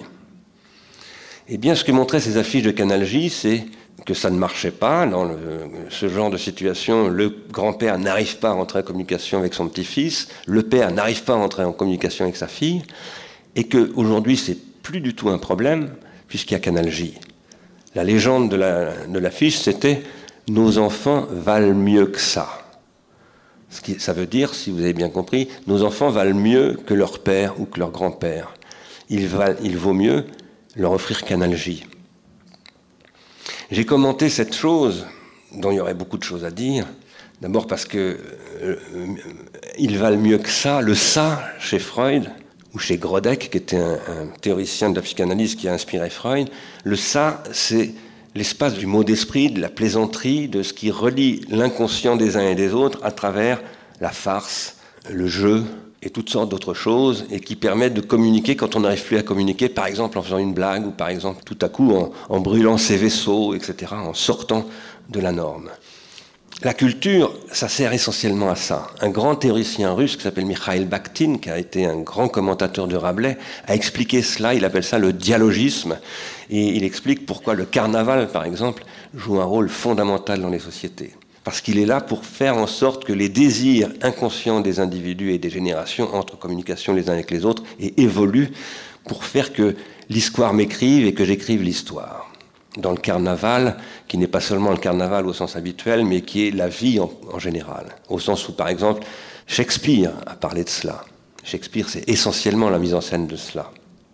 Speaker 2: Eh bien, ce que montraient ces affiches de Canal J, c'est que ça ne marchait pas. Dans ce genre de situation, le grand-père n'arrive pas à rentrer en communication avec son petit-fils, le père n'arrive pas à rentrer en communication avec sa fille, et qu'aujourd'hui, c'est plus du tout un problème, puisqu'il y a Canal J. La légende de l'affiche, c'était « Nos enfants valent mieux que ça ». Ça veut dire, si vous avez bien compris, nos enfants valent mieux que leur père ou que leur grand-père. Il vaut mieux leur offrir Canal J. J'ai commenté cette chose, dont il y aurait beaucoup de choses à dire, d'abord parce que ils valent mieux que ça. Le ça, chez Freud, ou chez Grodek, qui était un théoricien de la psychanalyse qui a inspiré Freud, le ça, c'est l'espace du mot d'esprit, de la plaisanterie, de ce qui relie l'inconscient des uns et des autres à travers la farce, le jeu, et toutes sortes d'autres choses, et qui permettent de communiquer quand on n'arrive plus à communiquer, par exemple en faisant une blague, ou par exemple tout à coup en brûlant ses vaisseaux, etc., en sortant de la norme. La culture, ça sert essentiellement à ça. Un grand théoricien russe qui s'appelle Mikhail Bakhtin, qui a été un grand commentateur de Rabelais, a expliqué cela, il appelle ça le dialogisme, et il explique pourquoi le carnaval, par exemple, joue un rôle fondamental dans les sociétés. Parce qu'il est là pour faire en sorte que les désirs inconscients des individus et des générations entrent en communication les uns avec les autres et évoluent pour faire que l'histoire m'écrive et que j'écrive l'histoire. Dans le carnaval, qui n'est pas seulement le carnaval au sens habituel, mais qui est la vie en général. Au sens où, par exemple, Shakespeare a parlé de cela. Shakespeare, c'est essentiellement la mise en scène de cela.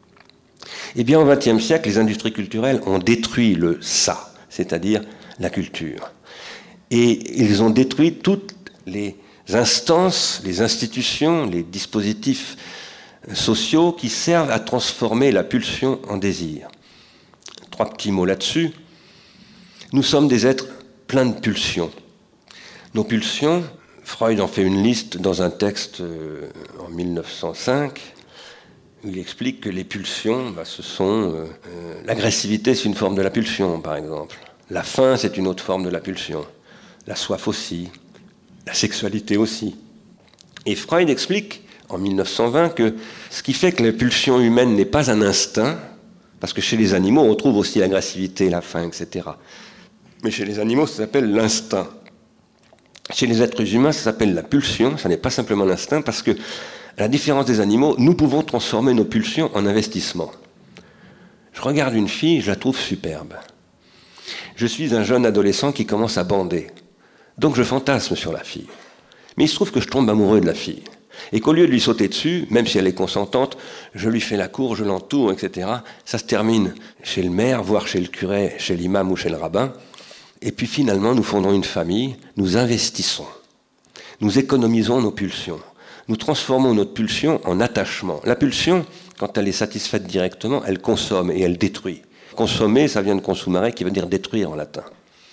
Speaker 2: Eh bien, au XXe siècle, les industries culturelles ont détruit le ça, c'est-à-dire la culture. Et ils ont détruit toutes les instances, les institutions, les dispositifs sociaux qui servent à transformer la pulsion en désir. 3 petits mots là-dessus. Nous sommes des êtres pleins de pulsions. Nos pulsions, Freud en fait une liste dans un texte en 1905, où il explique que les pulsions, ce sont... l'agressivité, c'est une forme de la pulsion, par exemple. La faim, c'est une autre forme de la pulsion. La soif aussi, la sexualité aussi. Et Freud explique, en 1920, que ce qui fait que la pulsion humaine n'est pas un instinct, parce que chez les animaux, on trouve aussi l'agressivité, la faim, etc. Mais chez les animaux, ça s'appelle l'instinct. Chez les êtres humains, ça s'appelle la pulsion, ça n'est pas simplement l'instinct, parce que, à la différence des animaux, nous pouvons transformer nos pulsions en investissement. Je regarde une fille, je la trouve superbe. Je suis un jeune adolescent qui commence à bander. Donc je fantasme sur la fille. Mais il se trouve que je tombe amoureux de la fille. Et qu'au lieu de lui sauter dessus, même si elle est consentante, je lui fais la cour, je l'entoure, etc. Ça se termine chez le maire, voire chez le curé, chez l'imam ou chez le rabbin. Et puis finalement, nous fondons une famille, nous investissons. Nous économisons nos pulsions. Nous transformons notre pulsion en attachement. La pulsion, quand elle est satisfaite directement, elle consomme et elle détruit. Consommer, ça vient de consumare, qui veut dire détruire en latin.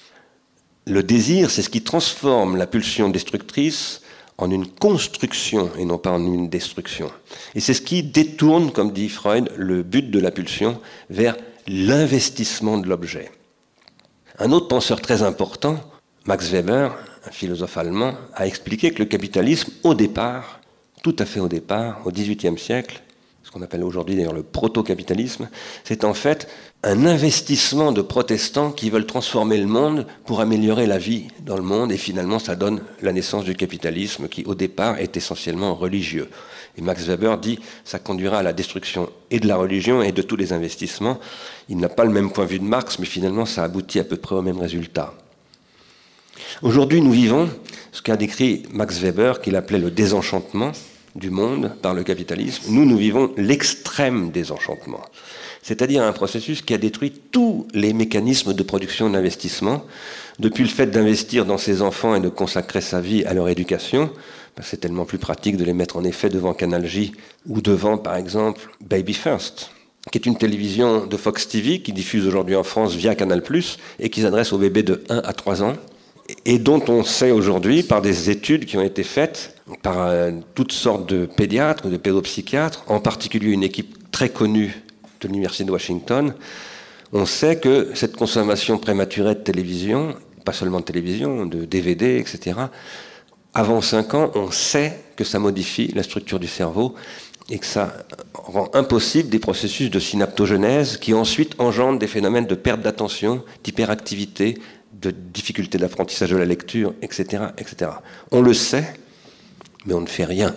Speaker 2: Le désir, c'est ce qui transforme la pulsion destructrice en une construction et non pas en une destruction. Et c'est ce qui détourne, comme dit Freud, le but de la pulsion vers l'investissement de l'objet. Un autre penseur très important, Max Weber, un philosophe allemand, a expliqué que le capitalisme, au départ, tout à fait au départ, au XVIIIe siècle, ce qu'on appelle aujourd'hui d'ailleurs le proto-capitalisme, c'est en fait un investissement de protestants qui veulent transformer le monde pour améliorer la vie dans le monde, et finalement ça donne la naissance du capitalisme qui au départ est essentiellement religieux. Et Max Weber dit ça conduira à la destruction et de la religion et de tous les investissements. Il n'a pas le même point de vue de Marx, mais finalement ça aboutit à peu près au même résultat. Aujourd'hui nous vivons ce qu'a décrit Max Weber, qu'il appelait le désenchantement du monde par le capitalisme. Nous vivons l'extrême désenchantement. C'est-à-dire un processus qui a détruit tous les mécanismes de production et d'investissement, depuis le fait d'investir dans ses enfants et de consacrer sa vie à leur éducation. C'est tellement plus pratique de les mettre en effet devant Canal J ou devant, par exemple, Baby First, qui est une télévision de Fox TV qui diffuse aujourd'hui en France via Canal+, et qui s'adresse aux bébés de 1 à 3 ans, et dont on sait aujourd'hui, par des études qui ont été faites par toutes sortes de pédiatres, de pédopsychiatres, en particulier une équipe très connue de l'Université de Washington, on sait que cette consommation prématurée de télévision, pas seulement de télévision, de DVD, etc., avant 5 ans, on sait que ça modifie la structure du cerveau et que ça rend impossible des processus de synaptogenèse qui ensuite engendrent des phénomènes de perte d'attention, d'hyperactivité, de difficulté d'apprentissage de la lecture, etc., etc. On le sait, mais on ne fait rien.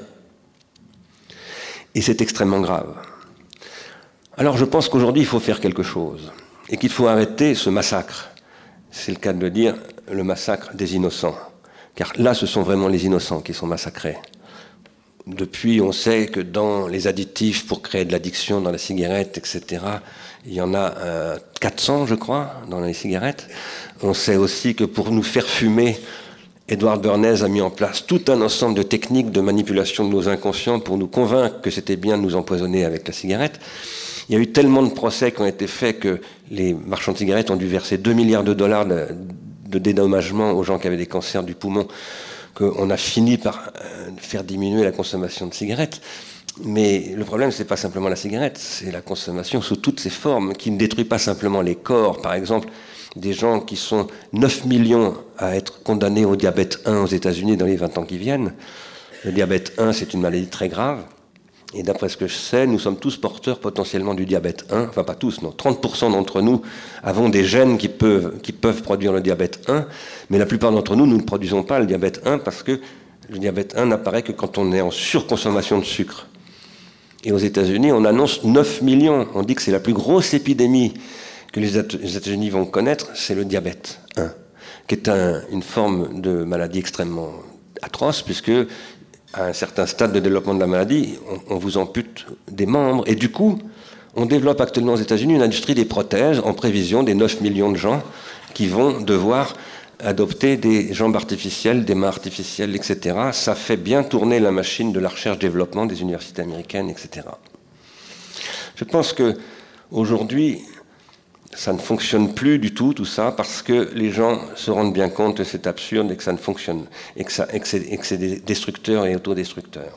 Speaker 2: Et c'est extrêmement grave. Alors je pense qu'aujourd'hui, il faut faire quelque chose et qu'il faut arrêter ce massacre. C'est le cas de le dire, le massacre des innocents. Car là, ce sont vraiment les innocents qui sont massacrés. Depuis, on sait que dans les additifs pour créer de l'addiction dans la cigarette, etc., il y en a 400, je crois, dans les cigarettes. On sait aussi que pour nous faire fumer, Edward Bernays a mis en place tout un ensemble de techniques de manipulation de nos inconscients pour nous convaincre que c'était bien de nous empoisonner avec la cigarette. Il y a eu tellement de procès qui ont été faits que les marchands de cigarettes ont dû verser 2 milliards de dollars de dédommagement aux gens qui avaient des cancers du poumon, qu'on a fini par faire diminuer la consommation de cigarettes. Mais le problème, c'est pas simplement la cigarette, c'est la consommation sous toutes ses formes, qui ne détruit pas simplement les corps. Par exemple, des gens qui sont 9 millions à être condamnés au diabète 1 aux États-Unis dans les 20 ans qui viennent. Le diabète 1, c'est une maladie très grave. Et d'après ce que je sais, nous sommes tous porteurs potentiellement du diabète 1. Enfin, pas tous, non. 30% d'entre nous avons des gènes qui peuvent produire le diabète 1. Mais la plupart d'entre nous, nous ne produisons pas le diabète 1 parce que le diabète 1 n'apparaît que quand on est en surconsommation de sucre. Et aux États-Unis, on annonce 9 millions. On dit que c'est la plus grosse épidémie que les États-Unis vont connaître, c'est le diabète 1, qui est une forme de maladie extrêmement atroce, puisque à un certain stade de développement de la maladie, on vous ampute des membres. Et du coup, on développe actuellement aux États-Unis une industrie des prothèses en prévision des 9 millions de gens qui vont devoir adopter des jambes artificielles, des mains artificielles, etc. Ça fait bien tourner la machine de la recherche-développement des universités américaines, etc. Je pense qu'aujourd'hui, ça ne fonctionne plus du tout ça, parce que les gens se rendent bien compte que c'est absurde et que ça ne fonctionne, et que c'est destructeur et autodestructeur.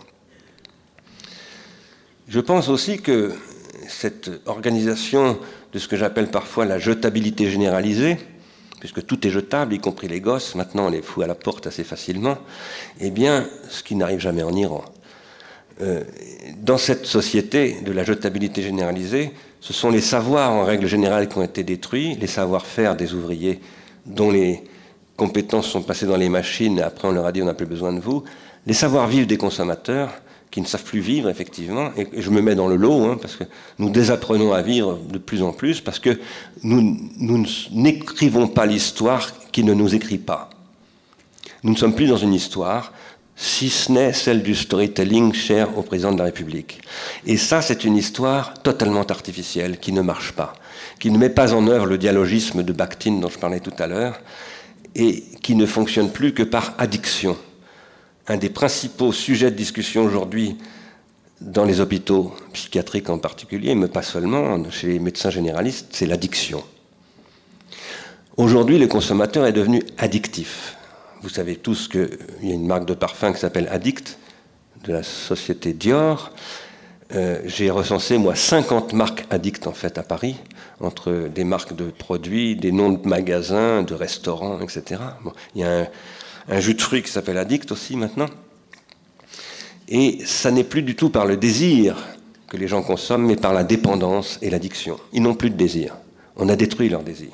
Speaker 2: Je pense aussi que cette organisation de ce que j'appelle parfois la jetabilité généralisée, puisque tout est jetable, y compris les gosses, maintenant on les fout à la porte assez facilement, eh bien, ce qui n'arrive jamais en Iran. Dans cette société de la jetabilité généralisée, ce sont les savoirs en règle générale qui ont été détruits, les savoir-faire des ouvriers dont les compétences sont passées dans les machines et après on leur a dit on n'a plus besoin de vous. Les savoir-vivre des consommateurs qui ne savent plus vivre, effectivement, et je me mets dans le lot, parce que nous désapprenons à vivre de plus en plus, parce que nous n'écrivons pas l'histoire qui ne nous écrit pas. Nous ne sommes plus dans une histoire, si ce n'est celle du storytelling cher au président de la République. Et ça, c'est une histoire totalement artificielle, qui ne marche pas, qui ne met pas en œuvre le dialogisme de Bakhtin dont je parlais tout à l'heure, et qui ne fonctionne plus que par addiction. Un des principaux sujets de discussion aujourd'hui dans les hôpitaux psychiatriques en particulier, mais pas seulement, chez les médecins généralistes, c'est l'addiction. Aujourd'hui, le consommateur est devenu addictif. Vous savez tous qu'il y a une marque de parfum qui s'appelle Addict, de la société Dior. J'ai recensé, moi, 50 marques Addict, en fait, à Paris, entre des marques de produits, des noms de magasins, de restaurants, etc. Bon, il y a un jus de fruits qui s'appelle Addict aussi maintenant. Et ça n'est plus du tout par le désir que les gens consomment, mais par la dépendance et l'addiction. Ils n'ont plus de désir. On a détruit leur désir.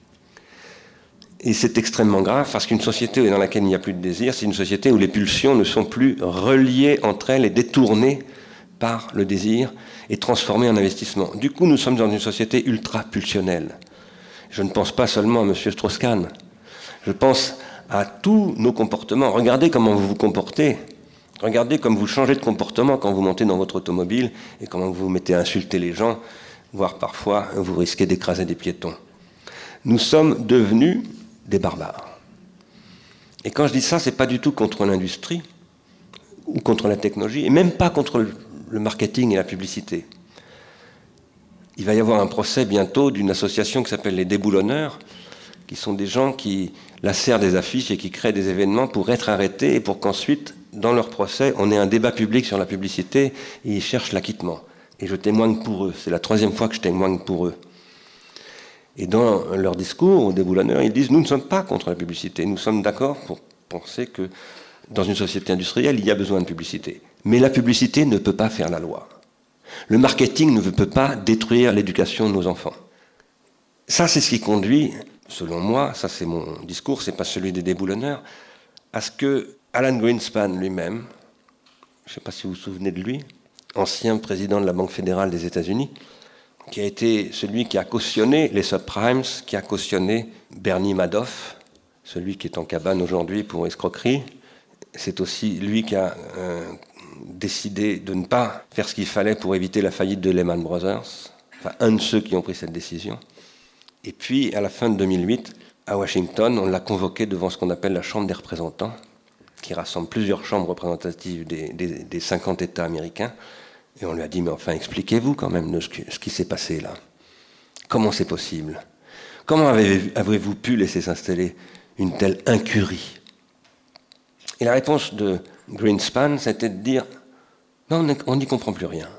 Speaker 2: Et c'est extrêmement grave parce qu'une société dans laquelle il n'y a plus de désir, c'est une société où les pulsions ne sont plus reliées entre elles et détournées par le désir et transformées en investissement. Du coup, nous sommes dans une société ultra-pulsionnelle. Je ne pense pas seulement à M. Strauss-Kahn. Je pense à tous nos comportements. Regardez comment vous vous comportez. Regardez comme vous changez de comportement quand vous montez dans votre automobile et comment vous vous mettez à insulter les gens, voire parfois vous risquez d'écraser des piétons. Nous sommes devenus des barbares. Et quand je dis ça, c'est pas du tout contre l'industrie ou contre la technologie, et même pas contre le marketing et la publicité. Il va y avoir un procès bientôt d'une association qui s'appelle les déboulonneurs, qui sont des gens qui lacèrent des affiches et qui créent des événements pour être arrêtés et pour qu'ensuite, dans leur procès, on ait un débat public sur la publicité et ils cherchent l'acquittement. Et je témoigne pour eux. C'est la 3e fois que je témoigne pour eux. Et dans leur discours, aux déboulonneurs, ils disent « Nous ne sommes pas contre la publicité. Nous sommes d'accord pour penser que dans une société industrielle, il y a besoin de publicité. Mais la publicité ne peut pas faire la loi. Le marketing ne peut pas détruire l'éducation de nos enfants. » Ça, c'est ce qui conduit, selon moi, ça c'est mon discours, c'est pas celui des déboulonneurs, à ce que Alan Greenspan lui-même, je ne sais pas si vous vous souvenez de lui, ancien président de la Banque fédérale des États-Unis, qui a été celui qui a cautionné les subprimes, qui a cautionné Bernie Madoff, celui qui est en cabane aujourd'hui pour escroquerie. C'est aussi lui qui a décidé de ne pas faire ce qu'il fallait pour éviter la faillite de Lehman Brothers, enfin un de ceux qui ont pris cette décision. Et puis, à la fin de 2008, à Washington, on l'a convoqué devant ce qu'on appelle la Chambre des représentants, qui rassemble plusieurs chambres représentatives des 50 États américains. Et on lui a dit, mais enfin, expliquez-vous quand même de ce qui s'est passé là. Comment c'est possible? Comment avez-vous pu laisser s'installer une telle incurie? Et la réponse de Greenspan, c'était de dire, non, on n'y comprend plus rien.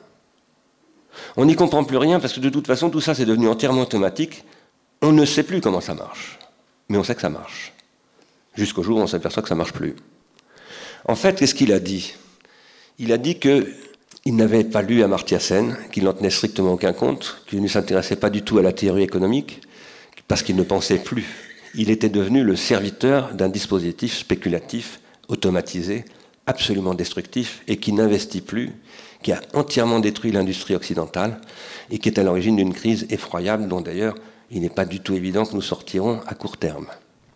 Speaker 2: On n'y comprend plus rien parce que de toute façon, tout ça, c'est devenu entièrement automatique. On ne sait plus comment ça marche, mais on sait que ça marche. Jusqu'au jour où on s'aperçoit que ça ne marche plus. En fait, qu'est-ce qu'il a dit? Il a dit qu'il n'avait pas lu Amartya Sen, qu'il n'en tenait strictement aucun compte, qu'il ne s'intéressait pas du tout à la théorie économique, parce qu'il ne pensait plus. Il était devenu le serviteur d'un dispositif spéculatif, automatisé, absolument destructif, et qui n'investit plus, qui a entièrement détruit l'industrie occidentale, et qui est à l'origine d'une crise effroyable, dont d'ailleurs il n'est pas du tout évident que nous sortirons à court terme.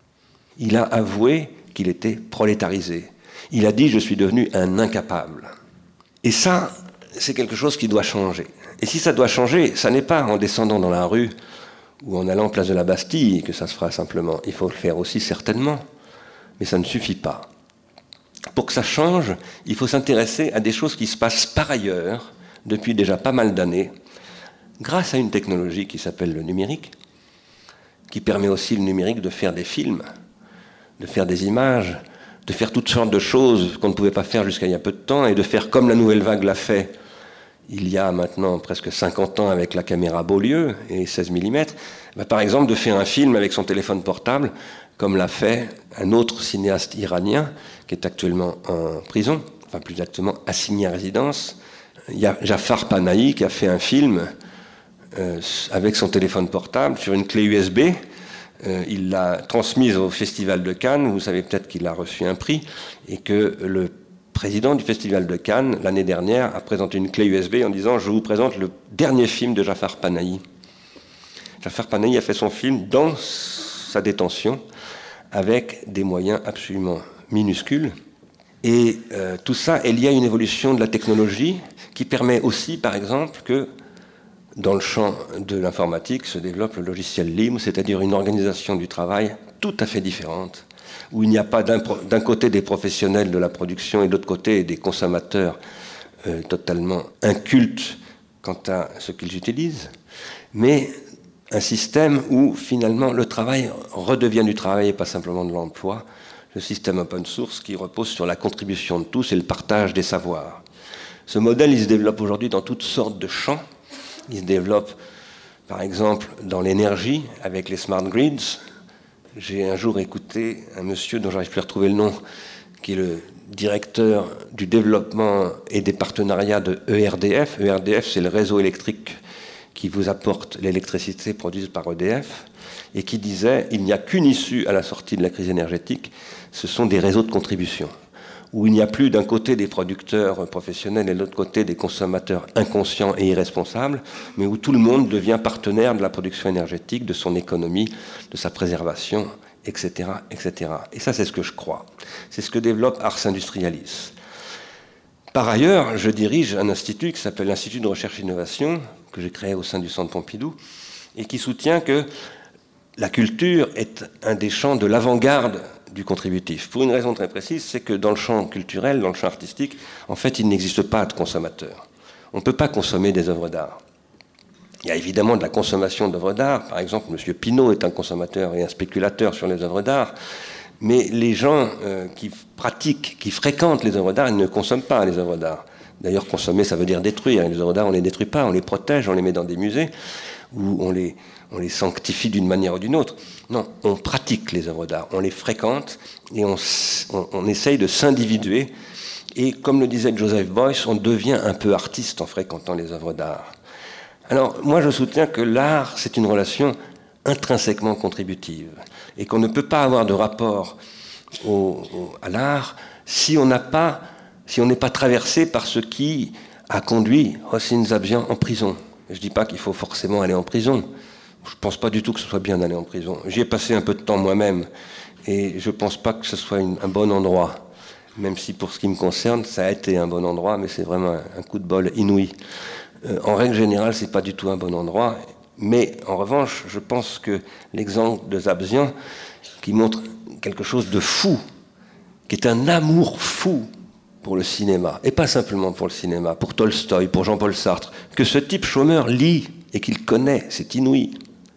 Speaker 2: Il a avoué qu'il était prolétarisé. Il a dit « je suis devenu un incapable ». Et ça, c'est quelque chose qui doit changer. Et si ça doit changer, ça n'est pas en descendant dans la rue ou en allant place de la Bastille que ça se fera simplement. Il faut le faire aussi certainement, mais ça ne suffit pas. Pour que ça change, il faut s'intéresser à des choses qui se passent par ailleurs depuis déjà pas mal d'années, grâce à une technologie qui s'appelle le numérique, qui permet aussi le numérique de faire des films, de faire des images, de faire toutes sortes de choses qu'on ne pouvait pas faire jusqu'à il y a peu de temps, et de faire comme la Nouvelle Vague l'a fait il y a maintenant presque 50 ans avec la caméra Beaulieu et 16 mm, par exemple de faire un film avec son téléphone portable, comme l'a fait un autre cinéaste iranien qui est actuellement en prison, enfin plus exactement assigné à résidence. Il y a Jafar Panahi qui a fait un film avec son téléphone portable sur une clé USB il l'a transmise au Festival de Cannes. Vous savez peut-être qu'il a reçu un prix et que le président du Festival de Cannes, l'année dernière, a présenté une clé USB en disant « Je vous présente le dernier film de Jafar Panahi ». Jafar Panahi a fait son film dans sa détention avec des moyens absolument minuscules. Et tout ça est lié à une évolution de la technologie qui permet aussi, par exemple, que dans le champ de l'informatique se développe le logiciel libre, c'est-à-dire une organisation du travail tout à fait différente, où il n'y a pas d'un côté des professionnels de la production et de l'autre côté des consommateurs totalement incultes quant à ce qu'ils utilisent, mais un système où finalement le travail redevient du travail et pas simplement de l'emploi, le système open source qui repose sur la contribution de tous et le partage des savoirs. Ce modèle, il se développe aujourd'hui dans toutes sortes de champs. Il se développe, par exemple, dans l'énergie, avec les smart grids. J'ai un jour écouté un monsieur dont j'arrive plus à retrouver le nom, qui est le directeur du développement et des partenariats de ERDF. ERDF, c'est le réseau électrique qui vous apporte l'électricité produite par EDF, et qui disait il n'y a qu'une issue à la sortie de la crise énergétique, ce sont des réseaux de contribution, où il n'y a plus d'un côté des producteurs professionnels et de l'autre côté des consommateurs inconscients et irresponsables, mais où tout le monde devient partenaire de la production énergétique, de son économie, de sa préservation, etc., etc. Et ça, c'est ce que je crois. C'est ce que développe Ars Industrialis. Par ailleurs, je dirige un institut qui s'appelle l'Institut de Recherche et Innovation, que j'ai créé au sein du Centre Pompidou, et qui soutient que la culture est un des champs de l'avant-garde du contributif. Pour une raison très précise, c'est que dans le champ culturel, dans le champ artistique, en fait, il n'existe pas de consommateur. On ne peut pas consommer des œuvres d'art. Il y a évidemment de la consommation d'œuvres d'art. Par exemple, M. Pinault est un consommateur et un spéculateur sur les œuvres d'art. Mais les gens qui pratiquent, qui fréquentent les œuvres d'art, ils ne consomment pas les œuvres d'art. D'ailleurs, consommer, ça veut dire détruire. Les œuvres d'art, on ne les détruit pas, on les protège, on les met dans des musées, où on les sanctifie d'une manière ou d'une autre. Non, on pratique les œuvres d'art, on les fréquente et on essaye de s'individuer. Et comme le disait Joseph Beuys, on devient un peu artiste en fréquentant les œuvres d'art. Alors, moi, je soutiens que l'art, c'est une relation intrinsèquement contributive et qu'on ne peut pas avoir de rapport à l'art si on n'est pas traversé par ce qui a conduit Hossein Zabzian en prison. Je ne dis pas qu'il faut forcément aller en prison. Je ne pense pas du tout que ce soit bien d'aller en prison. J'y ai passé un peu de temps moi-même et je ne pense pas que ce soit un bon endroit. Même si pour ce qui me concerne, ça a été un bon endroit, mais c'est vraiment un coup de bol inouï. En règle générale, ce n'est pas du tout un bon endroit. Mais en revanche, je pense que l'exemple de Zabzian, qui montre quelque chose de fou, qui est un amour fou pour le cinéma, et pas simplement pour le cinéma, pour Tolstoï, pour Jean-Paul Sartre, que ce type chômeur lit et qu'il connaît, c'est inouï.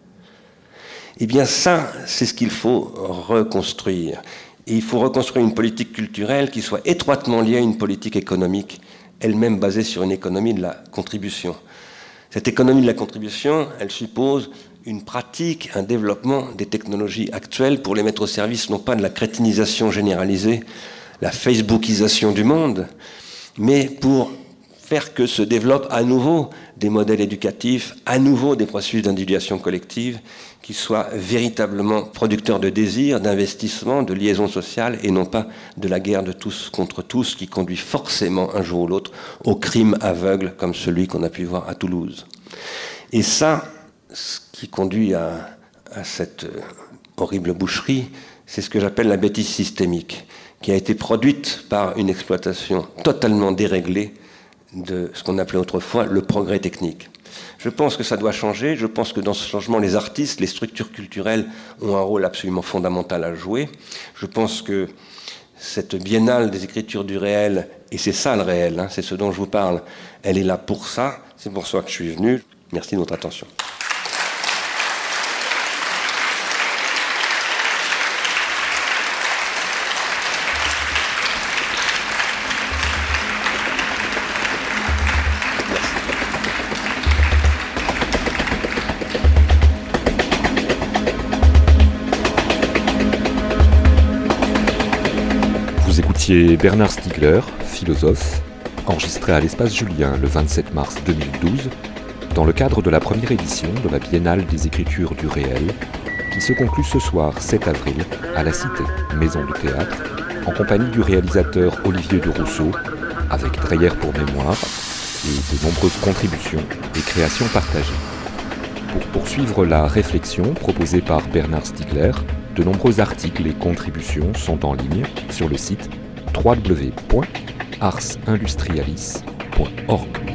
Speaker 2: Eh bien ça, c'est ce qu'il faut reconstruire. Et il faut reconstruire une politique culturelle qui soit étroitement liée à une politique économique, elle-même basée sur une économie de la contribution. Cette économie de la contribution, elle suppose une pratique, un développement des technologies actuelles pour les mettre au service non pas de la crétinisation généralisée, la facebookisation du monde, mais pour faire que se développent à nouveau des modèles éducatifs, à nouveau des processus d'individuation collective qui soient véritablement producteurs de désir, d'investissement, de liaison sociale et non pas de la guerre de tous contre tous qui conduit forcément un jour ou l'autre au crime aveugle comme celui qu'on a pu voir à Toulouse. Et ça, ce qui conduit à cette horrible boucherie, c'est ce que j'appelle la bêtise systémique, qui a été produite par une exploitation totalement déréglée de ce qu'on appelait autrefois le progrès technique. Je pense que ça doit changer. Je pense que dans ce changement, les artistes, les structures culturelles ont un rôle absolument fondamental à jouer. Je pense que cette biennale des écritures du réel, et c'est ça le réel, c'est ce dont je vous parle, elle est là pour ça. C'est pour ça que je suis venu. Merci de votre attention.
Speaker 1: Bernard Stiegler, philosophe, enregistré à l'Espace Julien le 27 mars 2012, dans le cadre de la première édition de la Biennale des Écritures du Réel, qui se conclut ce soir 7 avril à la Cité, Maison du Théâtre, en compagnie du réalisateur Olivier de Rousseau, avec Dreyer pour mémoire, et de nombreuses contributions et créations partagées. Pour poursuivre la réflexion proposée par Bernard Stiegler, de nombreux articles et contributions sont en ligne sur le site www.arsindustrialis.org.